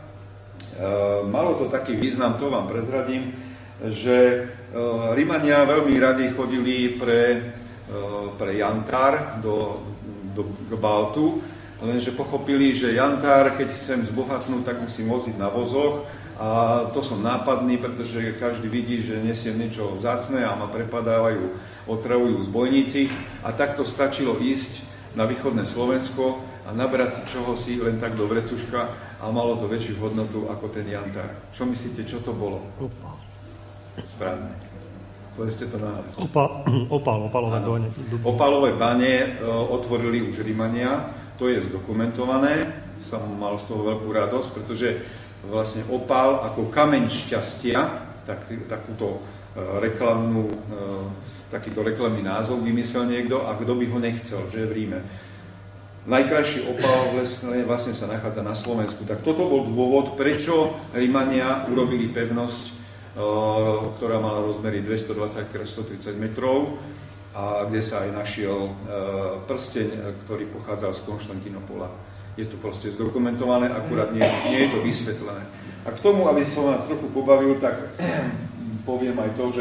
Speaker 3: Malo to taký význam, to vám prezradím, že Rímania veľmi radi chodili pre, pre jantár do, do, k Baltu lenže pochopili, že jantár, keď chcem zbohatnúť, tak musím voziť na vozoch a to som nápadný, pretože každý vidí, že nesiem niečo vzácne a ma prepadávajú, otravujú zbojníci a takto stačilo ísť na východné Slovensko a nabrať si čohosi len tak do vrecuška a malo to väčšiu hodnotu ako ten jantár. Čo myslíte, čo to bolo?
Speaker 6: Opál.
Speaker 3: Správne. Povedzte to na nás.
Speaker 6: Opál, opál, opálové bane.
Speaker 3: Opálové bane e, otvorili už Rimania, to je zdokumentované, som mal z toho veľkú radosť, pretože vlastne opál ako kameň šťastia, tak, takúto e, reklamnú, e, takýto reklamný názov vymyslel niekto a kto by ho nechcel, že v Ríme. Najkrajší opál vlastne, vlastne sa nachádza na Slovensku. Tak toto bol dôvod, prečo Rimania urobili pevnosť, ktorá mala rozmery dvestodvadsať krát stotridsať metrov a kde sa aj našiel prsteň, ktorý pochádzal z Konštantinopola. Je to proste zdokumentované, akurát nie, nie je to vysvetlené. A k tomu, aby som vás trochu pobavil, tak poviem aj to, že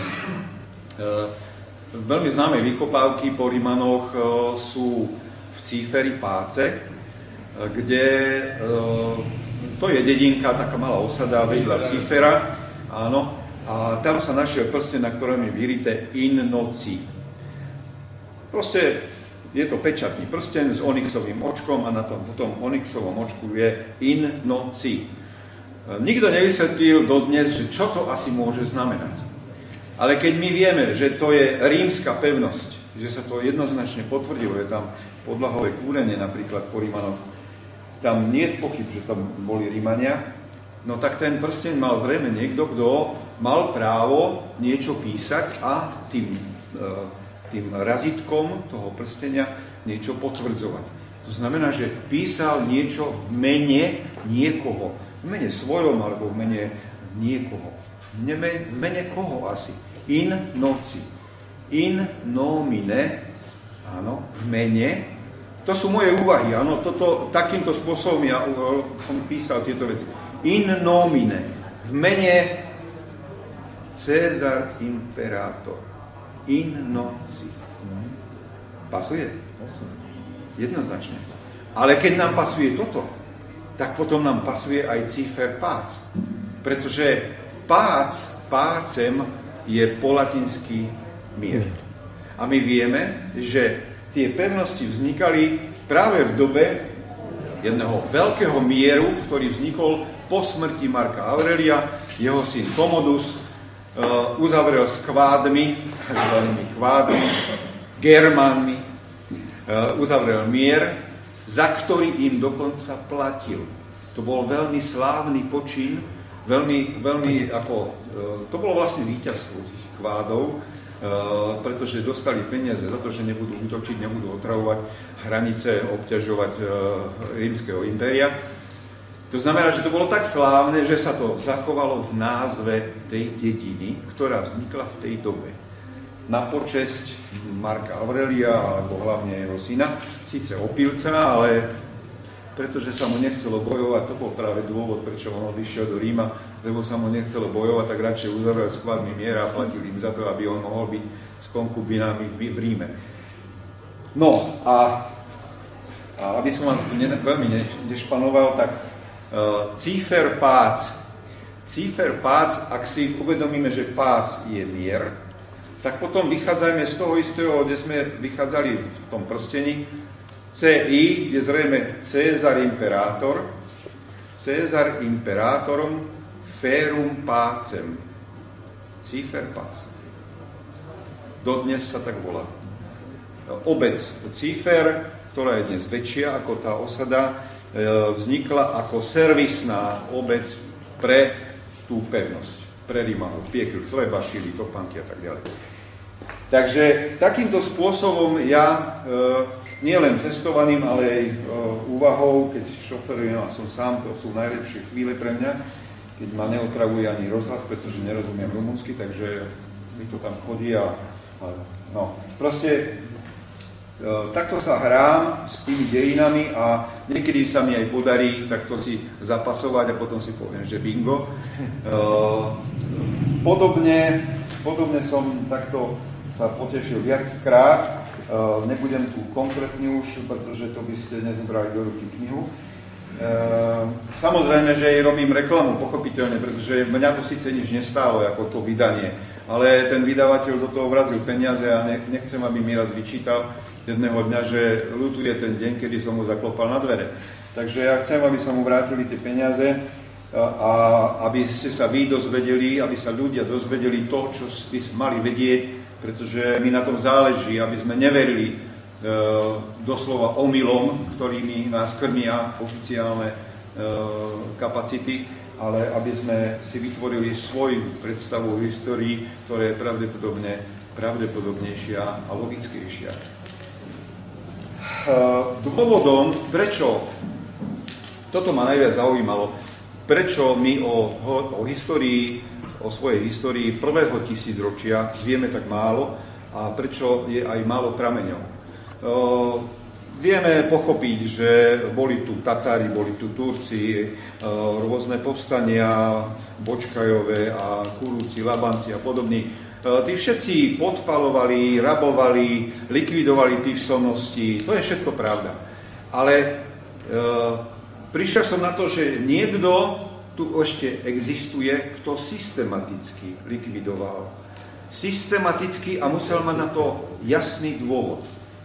Speaker 3: veľmi známe vykopávky po Rimanoch sú v Cíferi Páce, kde to je dedinka, taká malá osada vedľa Cífera. Áno, a tam sa našiel prsteň, na ktorom je vyrité in noci. Proste je to pečatný prsteň s onyxovým očkom a na tom, tom onyxovom očku je in noci. Nikto nevysvetlil dodnes, že čo to asi môže znamenať. Ale keď my vieme, že to je rímska pevnosť, že sa to jednoznačne potvrdilo, je tam podlahové kúrenie napríklad po Rimanoch, tam nie je pochyb, že tam boli Rimania. No tak ten prsteň mal zrejme niekto, kto mal právo niečo písať a tým, tým razítkom toho prstenia niečo potvrdzovať. To znamená, že písal niečo v mene niekoho. V mene svojom alebo v mene niekoho. V mene, v mene koho asi? In noci. In nomine. Áno, v mene. To sú moje úvahy. Áno, toto, takýmto spôsobom ja som písal tieto veci. In nomine, v mene Cezar Imperátor, in noci. Pasuje? Jednoznačne. Ale keď nám pasuje toto, tak potom nám pasuje aj Cífer Pác. Pretože pác, pácem je po latinsky mier. A my vieme, že tie pevnosti vznikali práve v dobe jedného veľkého mieru, ktorý vznikol po smrti Marka Aurelia. Jeho syn Commodus uh, uzavrel s kvádmi, takzvanými kvádmi, Germánmi, uh, uzavrel mier, za ktorý im dokonca platil. To bol veľmi slávny počin, veľmi, veľmi ako, uh, to bolo vlastne víťazstvo tých kvádov, uh, pretože dostali peniaze za to, že nebudú útočiť, nebudú otravovať hranice, obťažovať uh, rímskeho impéria. To znamená, že to bolo tak slávne, že sa to zachovalo v názve tej dediny, ktorá vznikla v tej dobe. Na počesť Marka Aurelia, alebo hlavne jeho syna, síce opilca, ale pretože sa mu nechcelo bojovať, to bol práve dôvod, prečo on odišiel do Ríma, lebo sa mu nechcelo bojovať, tak radšej uzavrel s kvádmi miera a platil im za to, aby on mohol byť s konkubinami v Ríme. No a, a aby som vás tu ne, veľmi nešpanoval, tak uh, Cífer Pác. Cífer Pác, ak si uvedomíme, že Pác je mier, tak potom vychádzajme z toho istého, kde sme vychádzali v tom prstení. C I je zrejme Cezar Imperátor, Cezar Imperátorom Ferum Pacem. Cífer Pác. Dodnes sa tak volá. Obec Cífer, ktorá je dnes väčšia ako tá osada, vznikla ako servisná obec pre tú pevnosť, pre Rímanov. Piekli chleba, šili topánky a tak ďalej. Takže takýmto spôsobom ja e, nie len cestovaním, ale aj e, úvahou, keď šoferujem a som sám, to sú najlepšie chvíle pre mňa, keď ma neotravuje ani rozhlas, pretože nerozumiem rumunsky, takže mi to tam chodí a, a no, proste e, takto sa hrám s tými dejinami a niekedy sa mi aj podarí takto si zapasovať a potom si poviem, že bingo. E, podobne, podobne som takto sa potešil viackrát, keď Nebudem tu konkrétni už, pretože to by ste nezobrali do ruky knihu. Samozrejme, že jej robím reklamu, pochopiteľne, pretože mňa to síce nič nestálo, ako to vydanie, ale ten vydavateľ do toho vrazil peniaze a nechcem, aby mi raz vyčítal jedného dňa, že ľutuje ten deň, kedy som mu zaklopal na dvere. Takže ja chcem, aby sa mu vrátili tie peniaze a aby ste sa vy dozvedeli, aby sa ľudia dozvedeli to, čo by mali vedieť, pretože mi na tom záleží, aby sme neverili e, doslova omylom, ktorými nás krmia oficiálne e, kapacity, ale aby sme si vytvorili svoju predstavu o histórii, ktorá je pravdepodobne pravdepodobnejšia a logickejšia. E, dôvodom, prečo toto ma najviac zaujímalo, prečo my o, o, o histórii, o svojej histórii prvého tisícročia vieme tak málo a prečo je aj málo prameňov. E, vieme pochopiť, že boli tu Tatári, boli tu Turci, e, rôzne povstania, Bočkajové a Kurúci, Labanci a podobní. E, tí všetci podpalovali, rabovali, likvidovali písomnosti, to je všetko pravda. Ale e, prišiel som na to, že niekto tu ešte existuje, kto systematicky likvidoval. Systematicky a musel mať na to jasný dôvod.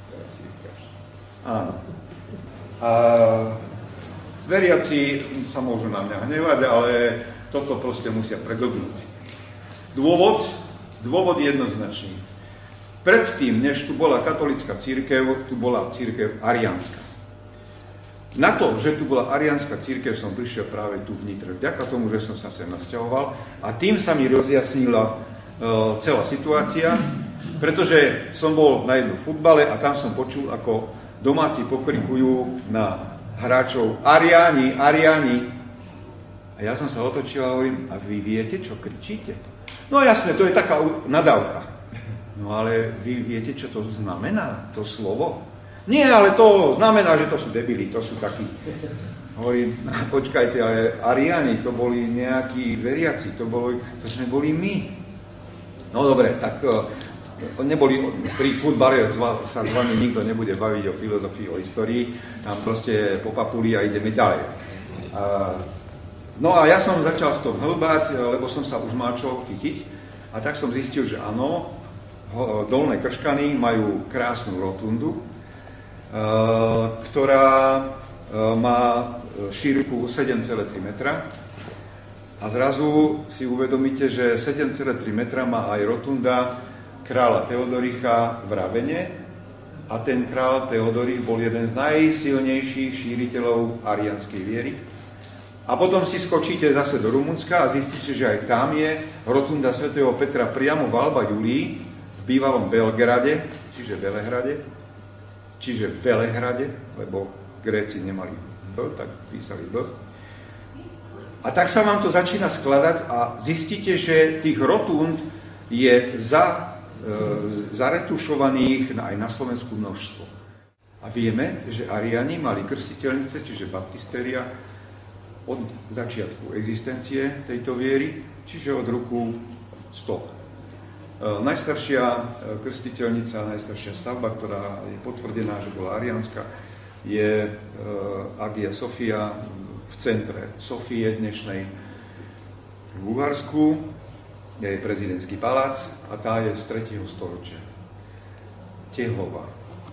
Speaker 3: Áno. A veriaci sa môžu na mňa hnevať, ale toto proste musia preglbnúť. Dôvod? Dôvod je jednoznačný. Predtým, než tu bola katolická cirkev, tu bola cirkev ariánska. Na to, že tu bola ariánska cirkev, som prišiel práve tu v Nitre. Vďaka tomu, že som sa sem nasťahoval a tým sa mi rozjasnila uh, celá situácia, pretože som bol na jednom futbale a tam som počul, ako domáci pokrikujú na hráčov Ariáni, Ariáni. A ja som sa otočil a hovorím, a vy viete, čo kričíte? No jasne, to je taká nadávka. No ale vy viete, čo to znamená, to slovo? Nie, ale to znamená, že to sú debili, to sú takí. Hovorím, počkajte, ale Ariáni, to boli nejakí veriaci, to, boli, to sme boli my. No dobre, tak neboli, pri futbale sa s vami nikto nebude baviť o filozofii, o histórii, tam proste popapuli a ideme ďalej. No a ja som začal v tom hlbať, lebo som sa už mal čo chytiť a tak som zistil, že áno, Dolné Krškany majú krásnu rotundu, ktorá má šírku sedem celá tri metra a zrazu si uvedomíte, že sedem celá tri metra má aj rotunda kráľa Teodoricha v Ravene a ten kráľ Teodorich bol jeden z najsilnejších šíriteľov ariánskej viery. A potom si skočíte zase do Rumunska a zistíte, že aj tam je rotunda svätého Petra priamo v Alba Julii v bývalom Belgrade, čiže Velehrade, čiže v Velehrade, lebo Gréci nemali B, tak písali B. A tak sa vám to začína skladať a zistíte, že tých rotund je za, e, zaretušovaných aj na Slovensku množstvo. A vieme, že Ariáni mali krstiteľnice, čiže baptistéria, od začiatku existencie tejto viery, čiže od roku sto. Najstaršia krstiteľnica, najstaršia stavba, ktorá je potvrdená, že bola ariánska, je Hagia Sophia v centre Sofie dnešnej v Bulharsku, je prezidentský palác a tá je z tretieho storočia. Tehlová.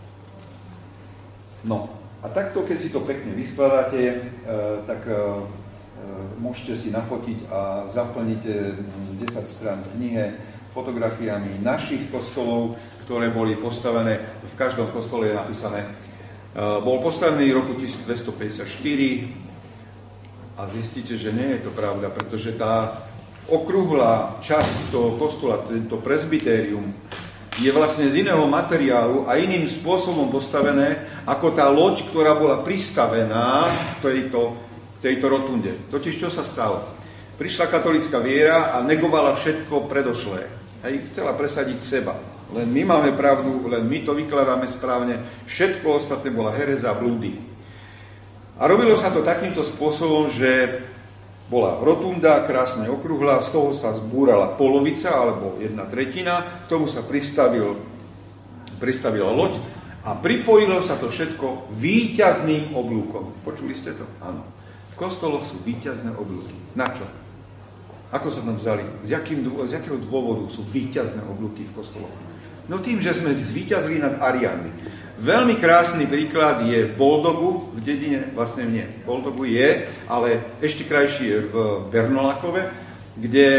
Speaker 3: No a takto, keď si to pekne vyskladáte, tak môžete si nafotiť a zaplniť desať strán v knihe fotografiami našich kostolov, ktoré boli postavené, v každom kostole je napísané, bol postavený v roku tisícdvestopäťdesiatštyri a zistíte, že nie je to pravda, pretože tá okrúhla časť toho kostola, tento presbytérium, je vlastne z iného materiálu a iným spôsobom postavené ako tá loď, ktorá bola pristavená v tejto, tejto rotunde. Totiž čo sa stalo? Prišla katolická viera a negovala všetko predošlé. A ich chcela presadiť seba. Len my máme pravdu, len my to vykladáme správne. Všetko ostatné bola hereza, blúdy. A robilo sa to takýmto spôsobom, že bola rotunda, krásne okrúhla, z toho sa zbúrala polovica, alebo jedna tretina, k tomu sa pristavil pristavila loď a pripojilo sa to všetko víťazným oblúkom. Počuli ste to? Áno. V kostoloch sú víťazné oblúky. Na čo? Ako sa tam vzali? Z, jakým, z jakého dôvodu sú víťazné oblúky v kostoloch? No tým, že sme zvíťazili nad Ariánmi. Veľmi krásny príklad je v Boldogu, v dedine, vlastne nie, v Boldogu je, ale ešte krajší je v Bernolakove, kde,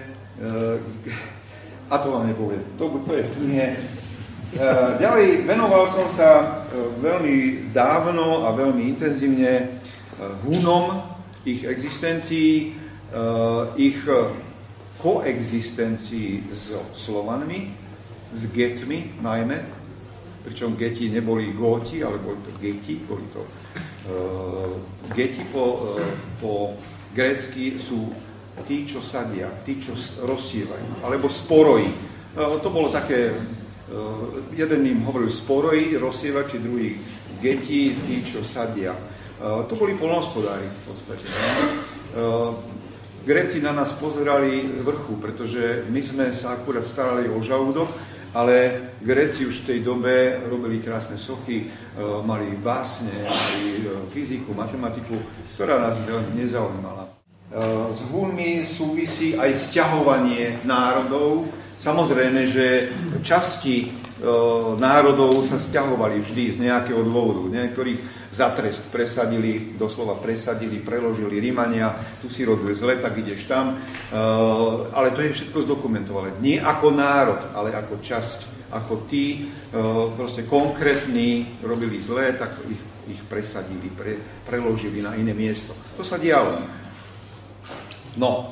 Speaker 3: a to vám nepoviem, to, to je v knihe. Ďalej, venoval som sa veľmi dávno a veľmi intenzívne Hunom, ich existencii, ich koexistencii s Slovanmi, s Getmi najmä, pričom Geti neboli Góti, ale boli to Geti, boli to uh, Geti po, uh, po grécky sú tí, čo sadia, tí, čo rozsievajú, alebo sporoji. Uh, to bolo také, uh, jeden im hovoril sporoji, rozsievači, druhý Geti, tí, čo sadia. Uh, to boli poľnohospodári v podstate. Uh, Gréci na nás pozerali z vrchu, pretože my sme sa akurát starali o žalúdok, ale Gréci už v tej dobe robili krásne sochy, mali básne, mali fyziku, matematiku, ktorá nás veľmi nezaujímala. S Hunmi súvisí aj sťahovanie národov. Samozrejme, že časti národov sa sťahovali vždy z nejakého dôvodu. Niektorých za trest presadili, doslova presadili, preložili Rímania, tu si robil zle, tak ideš tam. Ale to je všetko zdokumentované. Nie ako národ, ale ako časť, ako tí proste konkrétni robili zle, tak ich, ich presadili, pre, preložili na iné miesto. To sa dialo. No,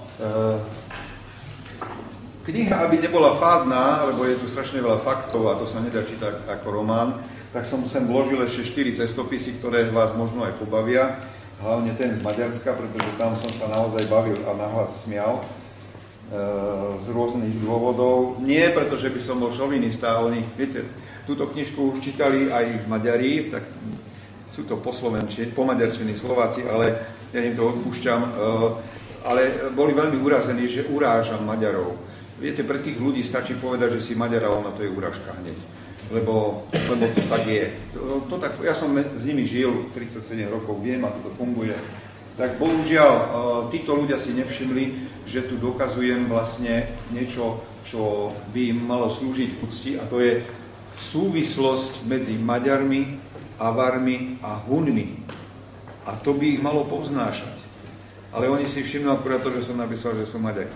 Speaker 3: kniha, aby nebola fádna, lebo je tu strašne veľa faktov a to sa nedá čítať ako román, tak som sem vložil ešte štyri cestopisy, ktoré vás možno aj pobavia. Hlavne ten z Maďarska, pretože tam som sa naozaj bavil a nahlas smial e, z rôznych dôvodov. Nie, pretože by som bol šovinista, oni, viete, túto knižku už čítali aj Maďari, tak sú to po slovenčine, po maďarčení Slováci, ale ja im to odpúšťam, e, ale boli veľmi urazení, že urážam Maďarov. Viete, pre tých ľudí stačí povedať, že si Maďara, ono to je urážka hneď. Lebo, lebo to tak je. To, to tak, ja som s nimi žil tridsaťsedem rokov, viem, ako to funguje. Tak bohužiaľ, títo ľudia si nevšimli, že tu dokazujem vlastne niečo, čo by im malo slúžiť úcti, a to je súvislosť medzi Maďarmi, Avarmi a Hunmi. A to by ich malo povznášať. Ale oni si všimnú akurát to, že som napísal, že som Maďar.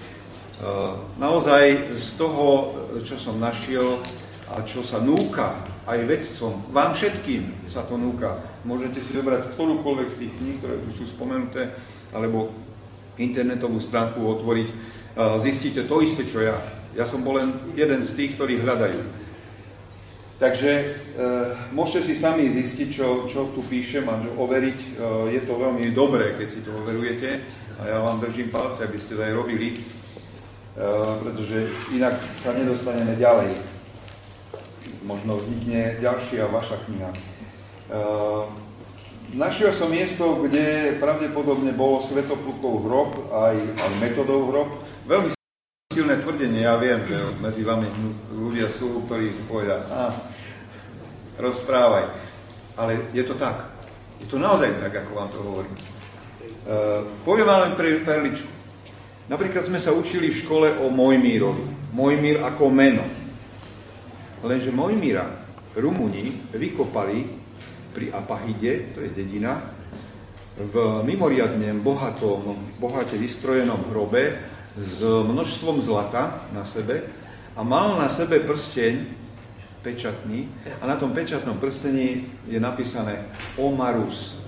Speaker 3: Naozaj z toho, čo som našiel, a čo sa núka aj vedcom, vám všetkým sa to núka. Môžete si zobrať ktorúkoľvek z tých kníh, ktoré tu sú spomenuté, alebo internetovú stránku otvoriť. Zistíte to isté, čo ja. Ja som bol len jeden z tých, ktorí hľadajú. Takže e, môžete si sami zistiť, čo, čo tu píšem a overiť. E, je to veľmi dobré, keď si to overujete. A ja vám držím palce, aby ste to aj robili, e, pretože inak sa nedostaneme ďalej. Možno vznikne ďalšia vaša kniha. Uh, našiel som miesto, kde pravdepodobne bol Svetoplukov hrob, aj, aj Metodov hrob. Veľmi silné tvrdenie, ja viem, že medzi vami ľudia sú, ktorí si povedia, ah, rozprávaj. Ale je to tak. Je to naozaj tak, ako vám to hovorím. Uh, poviem vám len pre perličku. Napríklad sme sa učili v škole o Mojmírovi. Mojmír ako meno. Lenže Mojmíra Rumúni vykopali pri Apahide, to je dedina, v mimoriadne bohatom, bohate vystrojenom hrobe s množstvom zlata na sebe a mal na sebe prsteň pečatný a na tom pečatnom prstení je napísané Omarus.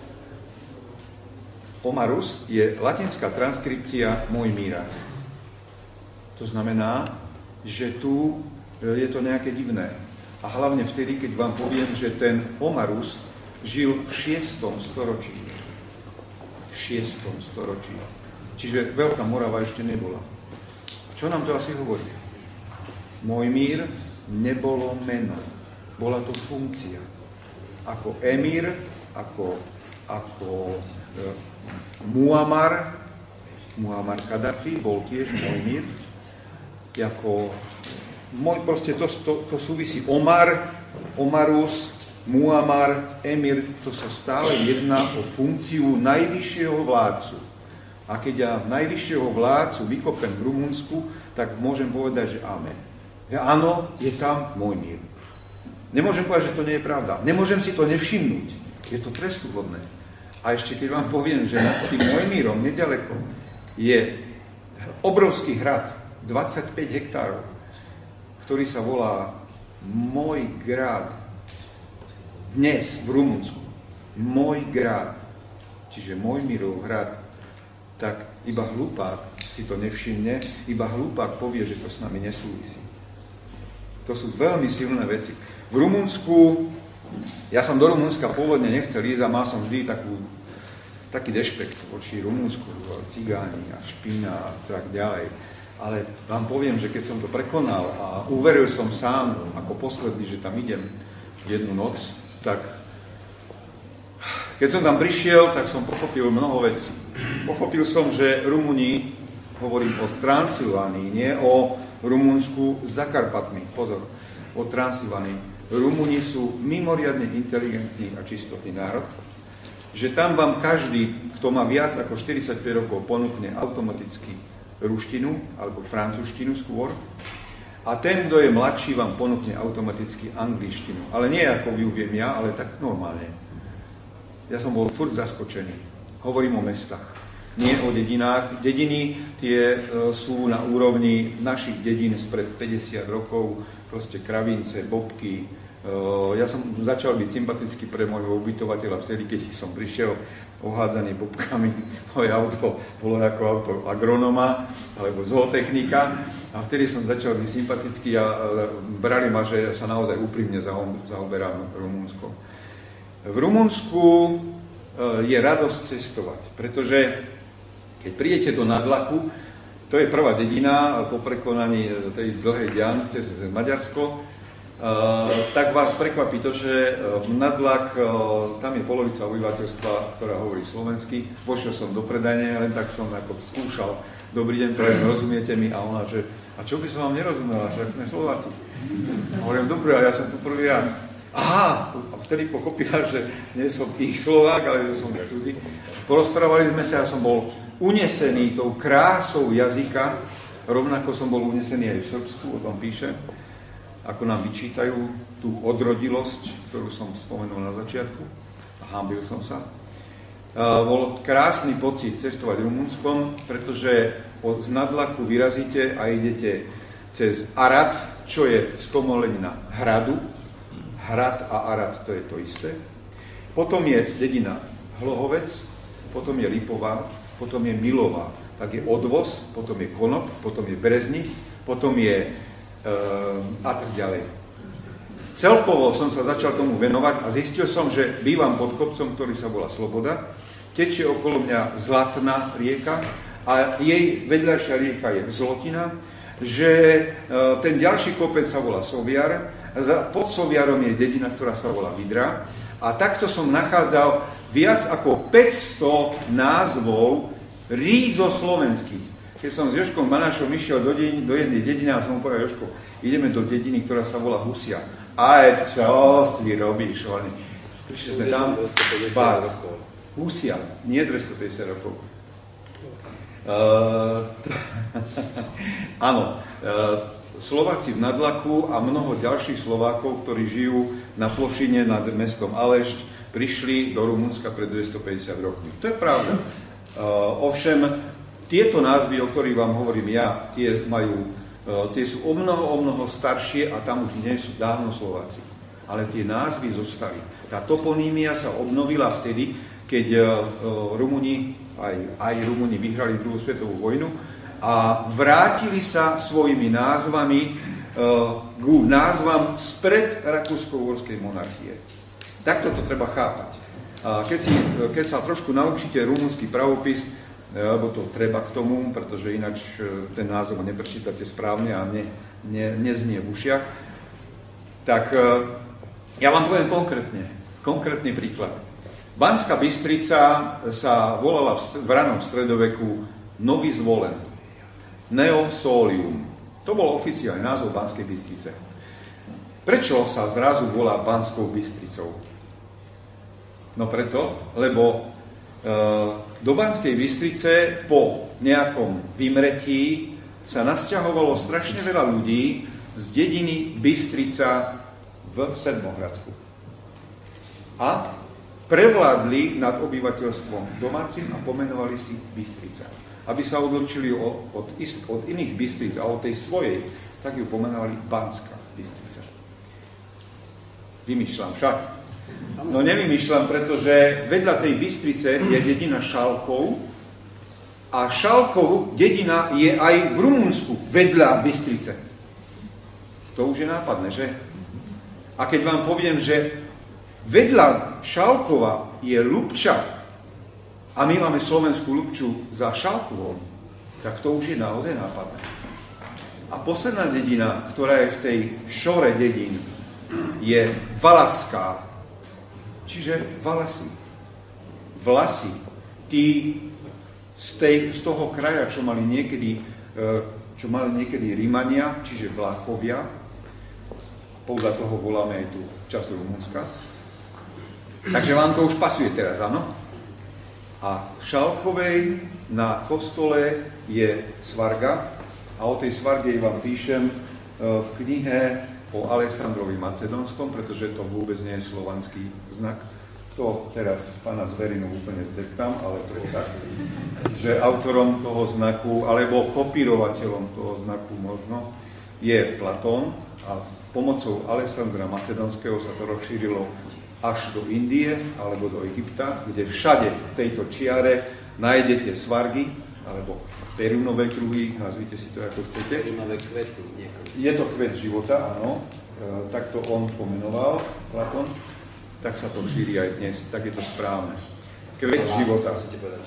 Speaker 3: Omarus je latinská transkripcia Mojmíra. To znamená, že tu je to nejaké divné. A hlavne vtedy, keď vám poviem, že ten Omarus žil v šiestom storočí. V šiestom storočí. Čiže Veľká Morava ešte nebola. Čo nám to asi hovorí? Mojmír nebolo meno. Bola to funkcia. Ako emír, ako, ako e, Muammar, Muammar Kaddafi bol tiež Mojmír, ako môj proste to, to, to súvisí Omar, Omarus, Muammar, Emir, to sa stále jedná o funkciu najvyššieho vládcu. A keď ja najvyššieho vládcu vykopem v Rumunsku, tak môžem povedať, že amen. Ja, áno, je tam môj mír. Nemôžem povedať, že to nie je pravda. Nemôžem si to nevšimnúť. Je to trestuhodné. A ešte keď vám poviem, že nad tým môj mírom nedaleko je obrovský hrad, dvadsaťpäť hektárov, ktorý sa volá Môj grad. Dnes v Rumunsku. Môj grad. Čiže môj mírov hrad. Tak iba hlupák si to nevšimne, iba hlupák povie, že to s nami nesúvisí. To sú veľmi silné veci. V Rumunsku, ja som do Rumunska pôvodne nechcel ísť a mal som vždy takú, taký dešpekt voči Rumunsku, cigáni a špína a tak ďalej. Ale vám poviem, že keď som to prekonal a uveril som sám ako posledný, že tam idem jednu noc, tak keď som tam prišiel, tak som pochopil mnoho vecí. Pochopil som, že Rumúni, hovorím o Transylvánii, nie o Rumunsku za Karpatmi, pozor, o Transylvánii. Rumúni sú mimoriadne inteligentný a čistotný národ, že tam vám každý, kto má viac ako štyridsaťpäť rokov, ponúkne automaticky ruštinu, alebo francúzštinu skôr, a ten, kto je mladší, vám ponúkne automaticky angličtinu. Ale nie ako ju viem ja, ale tak normálne. Ja som bol furt zaskočený. Hovorím o mestách, nie o dedinách. Dediny tie e, sú na úrovni našich dedín spred päťdesiat rokov, proste kravince, bobky. E, ja som začal byť sympatický pre môjho ubytovateľa vtedy, keď som prišiel ohádzanie bobkami. Moje auto bolo ako auto agronoma alebo zootechnika a vtedy som začal byť sympatický a brali ma, že sa naozaj úprimne zaoberám Rumunskom. V Rumunsku je radosť cestovať, pretože keď prídete do Nadlaku, to je prvá dedina po prekonaní tej dlhej diaľnice cez Maďarsko, Uh, tak vás prekvapí to, že uh, Nadlak, uh, tam je polovica obyvateľstva, ktorá hovorí slovensky. Vošiel som do predajne, len tak som ako skúšal. Dobrý deň, prajem, rozumiete mi? A ona, že a čo by som vám nerozumela, že sme Slováci? A hovorím, dobre, ale ja som tu prvý raz. Aha, a vtedy pochopila, že nie som ich Slovák, ale že som cudzí. Porozprávali sme sa, ja som bol unesený tou krásou jazyka, rovnako som bol unesený aj v Srbsku, o tom píšem, ako nám vyčítajú tú odrodilosť, ktorú som spomenul na začiatku, a hanbil som sa. Uh, bol krásny pocit cestovať Rumunskom, pretože z Nadlaku vyrazíte a idete cez Arad, čo je skomolenina hradu. Hrad a Arad, to je to isté. Potom je dedina Hlohovec, potom je Lipová, potom je Milová. Tak je Odvoz, potom je Konop, potom je Breznic, potom je a tak ďalej. Celkovo som sa začal tomu venovať a zistil som, že bývam pod kopcom, ktorý sa volá Sloboda, tečie okolo mňa Zlatná rieka a jej vedľajšia rieka je Zlotina, že ten ďalší kopec sa volá Soviar, pod Soviarom je dedina, ktorá sa volá Vidra a takto som nachádzal viac ako päťsto názvov rídzo slovenských. Keď som s Jožkom Banášom išiel do, dedin, do jednej dediny a som mu povedal, Jožko, ideme do dediny, ktorá sa volá Husia. Aj čo si robíš? Oni. Prišli sme tam, bác, Husia, nie dvestopäťdesiat rokov. Uh, Áno, uh, Slováci v Nadlaku a mnoho ďalších Slovákov, ktorí žijú na plošine nad mestom Alešť, prišli do Rumunska pred dvestopäťdesiat rokmi. To je pravda. Uh, ovšem, tieto názvy, o ktorých vám hovorím ja, tie, majú, uh, tie sú o mnoho, o mnoho staršie a tam už nie sú dávno Slováci. Ale tie názvy zostali. Tá toponímia sa obnovila vtedy, keď uh, Rumúni, aj, aj Rumúni vyhrali druhú svetovú vojnu a vrátili sa svojimi názvami uh, k názvam spred Rakúsko-Uhorskej monarchie. Takto to treba chápať. A keď, si, keď sa trošku naučíte rumúnsky pravopis, lebo to treba k tomu, pretože ináč ten názov neprečítate správne a ne, ne, neznie v ušiach. Tak ja vám poviem konkrétne, konkrétny príklad. Banská Bystrica sa volala v, v ranom stredoveku Nový Zvolen, Neosolium. To bol oficiálny názov Banskej Bystrice. Prečo sa zrazu volá Banskou Bystricou? No preto, lebo e, do Banskej Bystrice po nejakom vymretí sa nasťahovalo strašne veľa ľudí z dediny Bystrica v Sedmohradsku. A prevládli nad obyvateľstvom domácim a pomenovali si Bystrica. Aby sa odlúčili od, od, od iných Bystric a od tej svojej, tak ju pomenovali Banská Bystrica. Vymýšľam však. No nevymýšľam, pretože vedľa tej Bystrice je dedina Šalkov a Šalkov dedina je aj v Rumunsku vedľa Bystrice. To už je nápadné, že? A keď vám poviem, že vedľa Šalkova je Ľubča a my máme slovenskú Ľubču za Šalkovom, tak to už je naozaj nápadné. A posledná dedina, ktorá je v tej šore dedín, je Valaská, čiže Valasy. Vlasy, tí z, tej, z toho kraja, čo mali niekedy, čo mali niekedy Rímania, čiže Vláchovia, podľa toho voláme aj tu čas Rumunska. Takže vám to už pasuje teraz, áno? A v Šalkovej na kostole je svarga a o tej svarge vám píšem v knihe o Alexandrovi Macedónskom, pretože to vôbec nie je slovanský znak. To teraz pána Zverinov úplne zdeptám, ale to je tak, že autorom toho znaku, alebo kopírovateľom toho znaku možno, je Platón a pomocou Alexandra Macedónskeho sa to rozšírilo až do Indie alebo do Egypta, kde všade v tejto čiare nájdete svargy alebo perunové kruhy, nazvite si to ako chcete.
Speaker 1: Perunové kvety.
Speaker 3: Je to kvet života, áno, e, tak to on pomenoval, Platón, tak sa to šíri aj dnes, tak je to správne. Kvet života.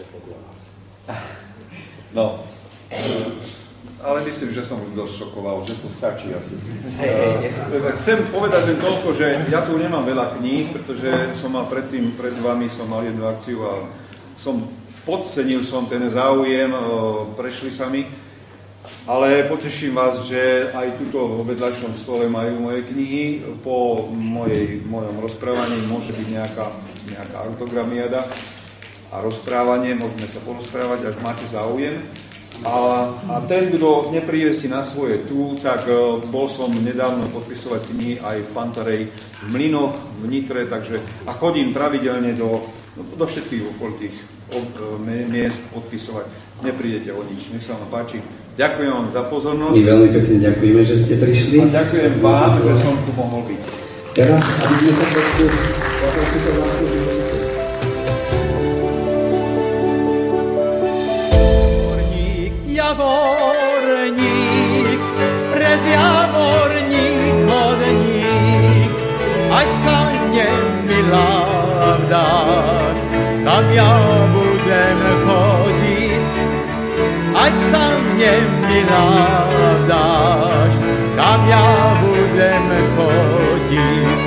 Speaker 3: No, ale myslím, že som už dosť šokoval, že to stačí asi. E, chcem povedať len toľko, že ja tu nemám veľa kníh, pretože som mal predtým, pred vami som mal jednu akciu a som podcenil som ten záujem, e, prešli sa mi, ale poteším vás, že aj tuto vo vedľajšom stole majú moje knihy. Po mojej, mojom rozprávaní môže byť nejaká, nejaká autogramiada a rozprávanie, môžeme sa porozprávať, ak máte záujem. A, a ten, kto nepríde si na svoje tu, tak uh, bol som nedávno podpisovať knihy aj v Pantarej, v Mlynoch, v Nitre, takže a chodím pravidelne do, do všetkých okolitých miest podpisovať. Neprídete o nič, nech sa vám páči. Ďakujem vám za pozornosť.
Speaker 2: My veľmi pekne ďakujeme, že ste prišli.
Speaker 3: A ďakujem vám, že som tu mohol byť.
Speaker 2: Teraz, aby sme sa trošku, ako si to zaslúžili.
Speaker 7: Javorník, prez javorník chodník, až sa nemilá vdáš, kam ja budem chodiť. Až sa nemilá vdáš, kam ja budem chodiť.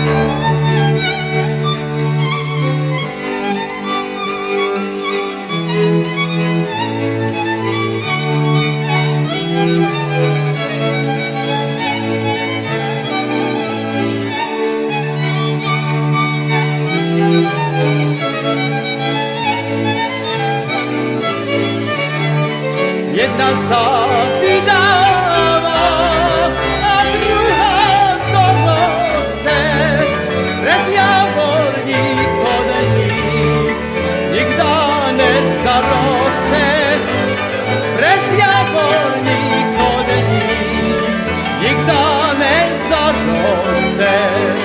Speaker 7: Jedna sa vydáva a druhá do moste, prez javorník chodník, nikda nezaroste. Prez javorník chodník, nikda nezaroste.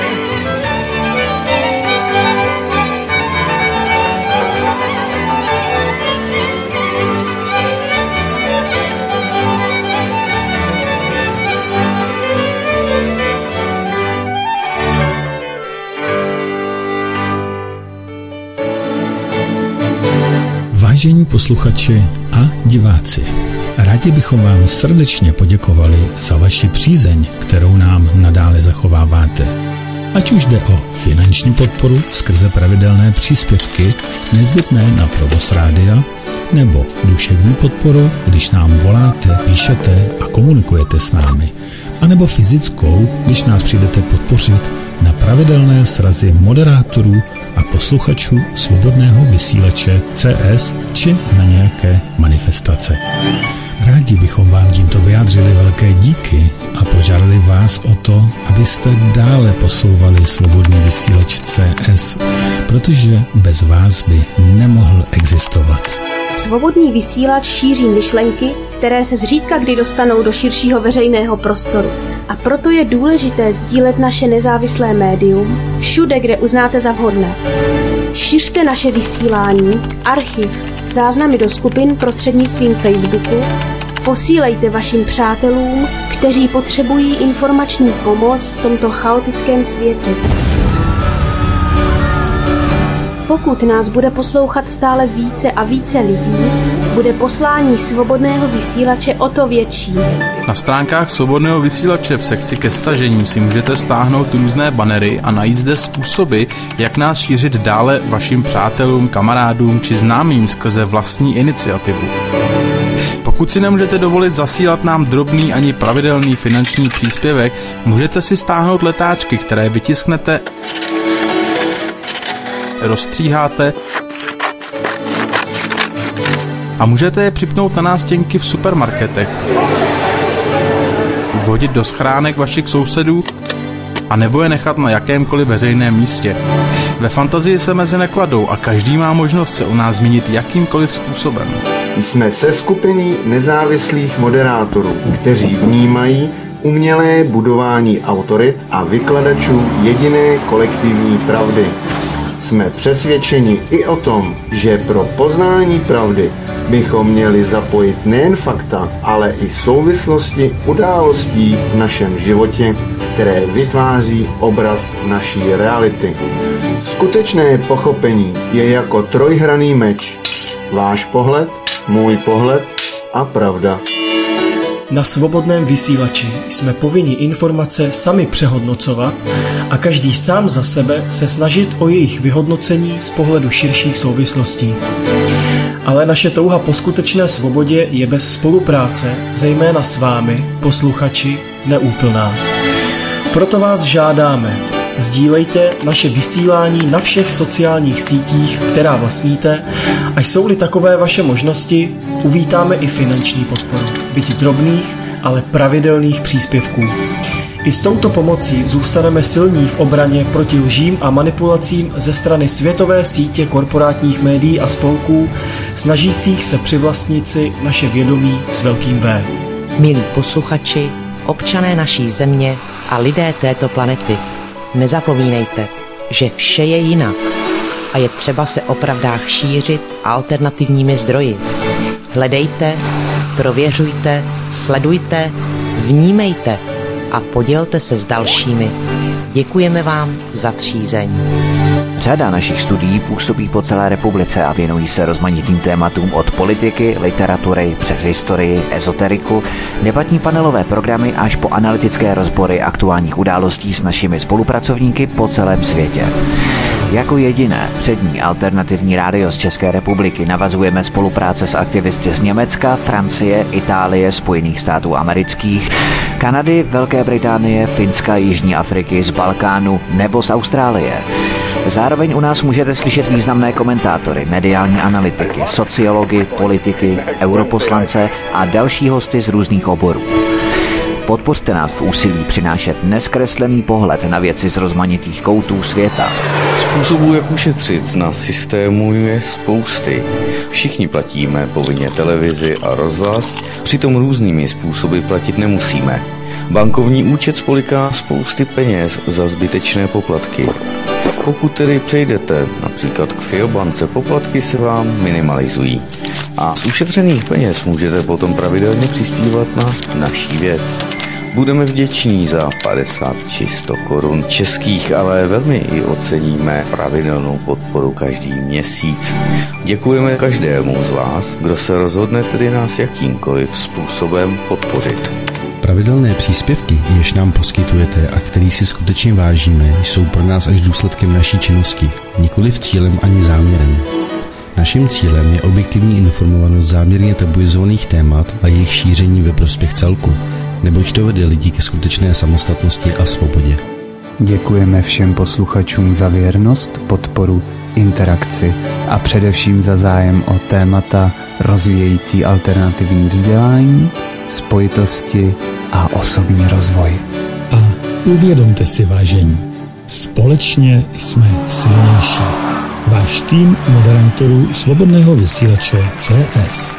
Speaker 8: Vážení posluchači a diváci, rádi bychom vám srdečně poděkovali za vaši přízeň, kterou nám nadále zachováváte. Ať už jde o finanční podporu skrze pravidelné příspěvky nezbytné na provoz rádia, nebo duševní podporu, když nám voláte, píšete a komunikujete s námi, anebo fyzickou, když nás přijdete podpořit na pravidelné srazy moderátorů a posluchačů svobodného vysílače C S či na nějaké manifestace. Rádi bychom vám tímto vyjádřili velké díky a požádali vás o to, abyste dále posouvali svobodný vysílač C S, protože bez vás by nemohl existovat.
Speaker 9: Svobodný vysílač šíří myšlenky, které se zřídka kdy dostanou do širšího veřejného prostoru. A proto je důležité sdílet naše nezávislé médium všude, kde uznáte za vhodné. Šiřte naše vysílání, archiv, záznamy do skupin prostřednictvím Facebooku, posílejte vašim přátelům, kteří potřebují informační pomoc v tomto chaotickém světě. Pokud nás bude poslouchat stále více a více lidí, bude poslání svobodného vysílače o to větší.
Speaker 10: Na stránkách svobodného vysílače v sekci ke stažení si můžete stáhnout různé banery a najít zde způsoby, jak nás šířit dále vašim přátelům, kamarádům či známým skrze vlastní iniciativu. Pokud si nemůžete dovolit zasílat nám drobný ani pravidelný finanční příspěvek, můžete si stáhnout letáčky, které vytisknete, rozstříháte a můžete je připnout na nástěnky v supermarketech, vhodit do schránek vašich sousedů a nebo je nechat na jakémkoliv veřejném místě. Ve fantazii se meze nekladou a každý má možnost se u nás zmínit jakýmkoliv způsobem.
Speaker 11: Jsme se skupiny nezávislých moderátorů, kteří vnímají umělé budování autorit a vykladačů jediné kolektivní pravdy. Jsme přesvědčeni i o tom, že pro poznání pravdy bychom měli zapojit nejen fakta, ale i souvislosti událostí v našem životě, které vytváří obraz naší reality. Skutečné pochopení je jako trojhranný meč. Váš pohled, můj pohled a pravda.
Speaker 12: Na svobodném vysílači jsme povinni informace sami přehodnocovat a každý sám za sebe se snažit o jejich vyhodnocení z pohledu širších souvislostí. Ale naše touha po skutečné svobodě je bez spolupráce, zejména s vámi, posluchači, neúplná. Proto vás žádáme, sdílejte naše vysílání na všech sociálních sítích, která vlastníte, a jsou-li takové vaše možnosti, uvítáme i finanční podporu, byť drobných, ale pravidelných příspěvků. I s touto pomocí zůstaneme silní v obraně proti lžím a manipulacím ze strany světové sítě korporátních médií a spolků, snažících se přivlastnit si naše vědomí s velkým V.
Speaker 13: Milí posluchači, občané naší země a lidé této planety, nezapomínejte, že vše je jinak a je třeba se o pravdách šířit alternativními zdroji. Hledejte, prověřujte, sledujte, vnímejte a podělte se s dalšími. Děkujeme vám za přízeň.
Speaker 14: Řada našich studií působí po celé republice a věnují se rozmanitým tématům od politiky, literatury přes historii, ezoteriku, debatní panelové programy až po analytické rozbory aktuálních událostí s našimi spolupracovníky po celém světě. Jako jediné přední alternativní rádio z České republiky navazujeme spolupráce s aktivisty z Německa, Francie, Itálie, Spojených států amerických, Kanady, Velké Británie, Finska, Jižní Afriky, z Balkánu nebo z Austrálie. Zároveň u nás můžete slyšet významné komentátory, mediální analytiky, sociology, politiky, europoslance a další hosty z různých oborů. Podpořte nás v úsilí přinášet neskreslený pohled na věci z rozmanitých koutů světa.
Speaker 15: Způsobů, jak ušetřit na systému, je spousty. Všichni platíme povinně televizi a rozhlas, přitom různými způsoby platit nemusíme. Bankovní účet spoliká spousty peněz za zbytečné poplatky. Pokud tedy přejdete například k Fiobance, poplatky se vám minimalizují. A z ušetřených peněz můžete potom pravidelně přispívat na naší věc. Budeme vděční za padesát či sto korun českých, ale velmi i oceníme pravidelnou podporu každý měsíc. Děkujeme každému z vás, kdo se rozhodne tedy nás jakýmkoliv způsobem podpořit.
Speaker 16: Pravidelné příspěvky, jež nám poskytujete a který si skutečně vážíme, jsou pro nás až důsledkem naší činnosti, nikoliv cílem ani záměrem. Naším cílem je objektivní informovanost záměrně tabuizovaných témat a jejich šíření ve prospěch celku, neboť to vede lidi ke skutečné samostatnosti a svobodě.
Speaker 17: Děkujeme všem posluchačům za věrnost, podporu, interakci a především za zájem o témata rozvíjející alternativní vzdělání, spojitosti a osobní rozvoj.
Speaker 8: A uvědomte si, vážení, společně jsme silnější. Váš tým moderátorů Svobodného vysílače C S.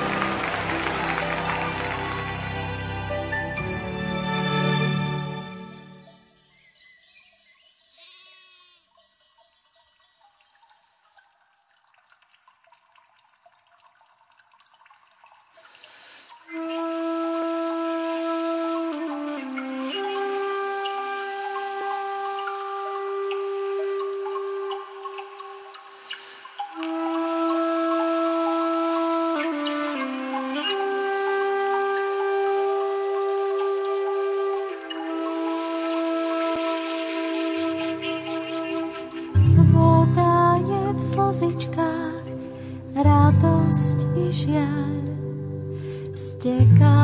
Speaker 18: slzičkách radost i žiaľ steká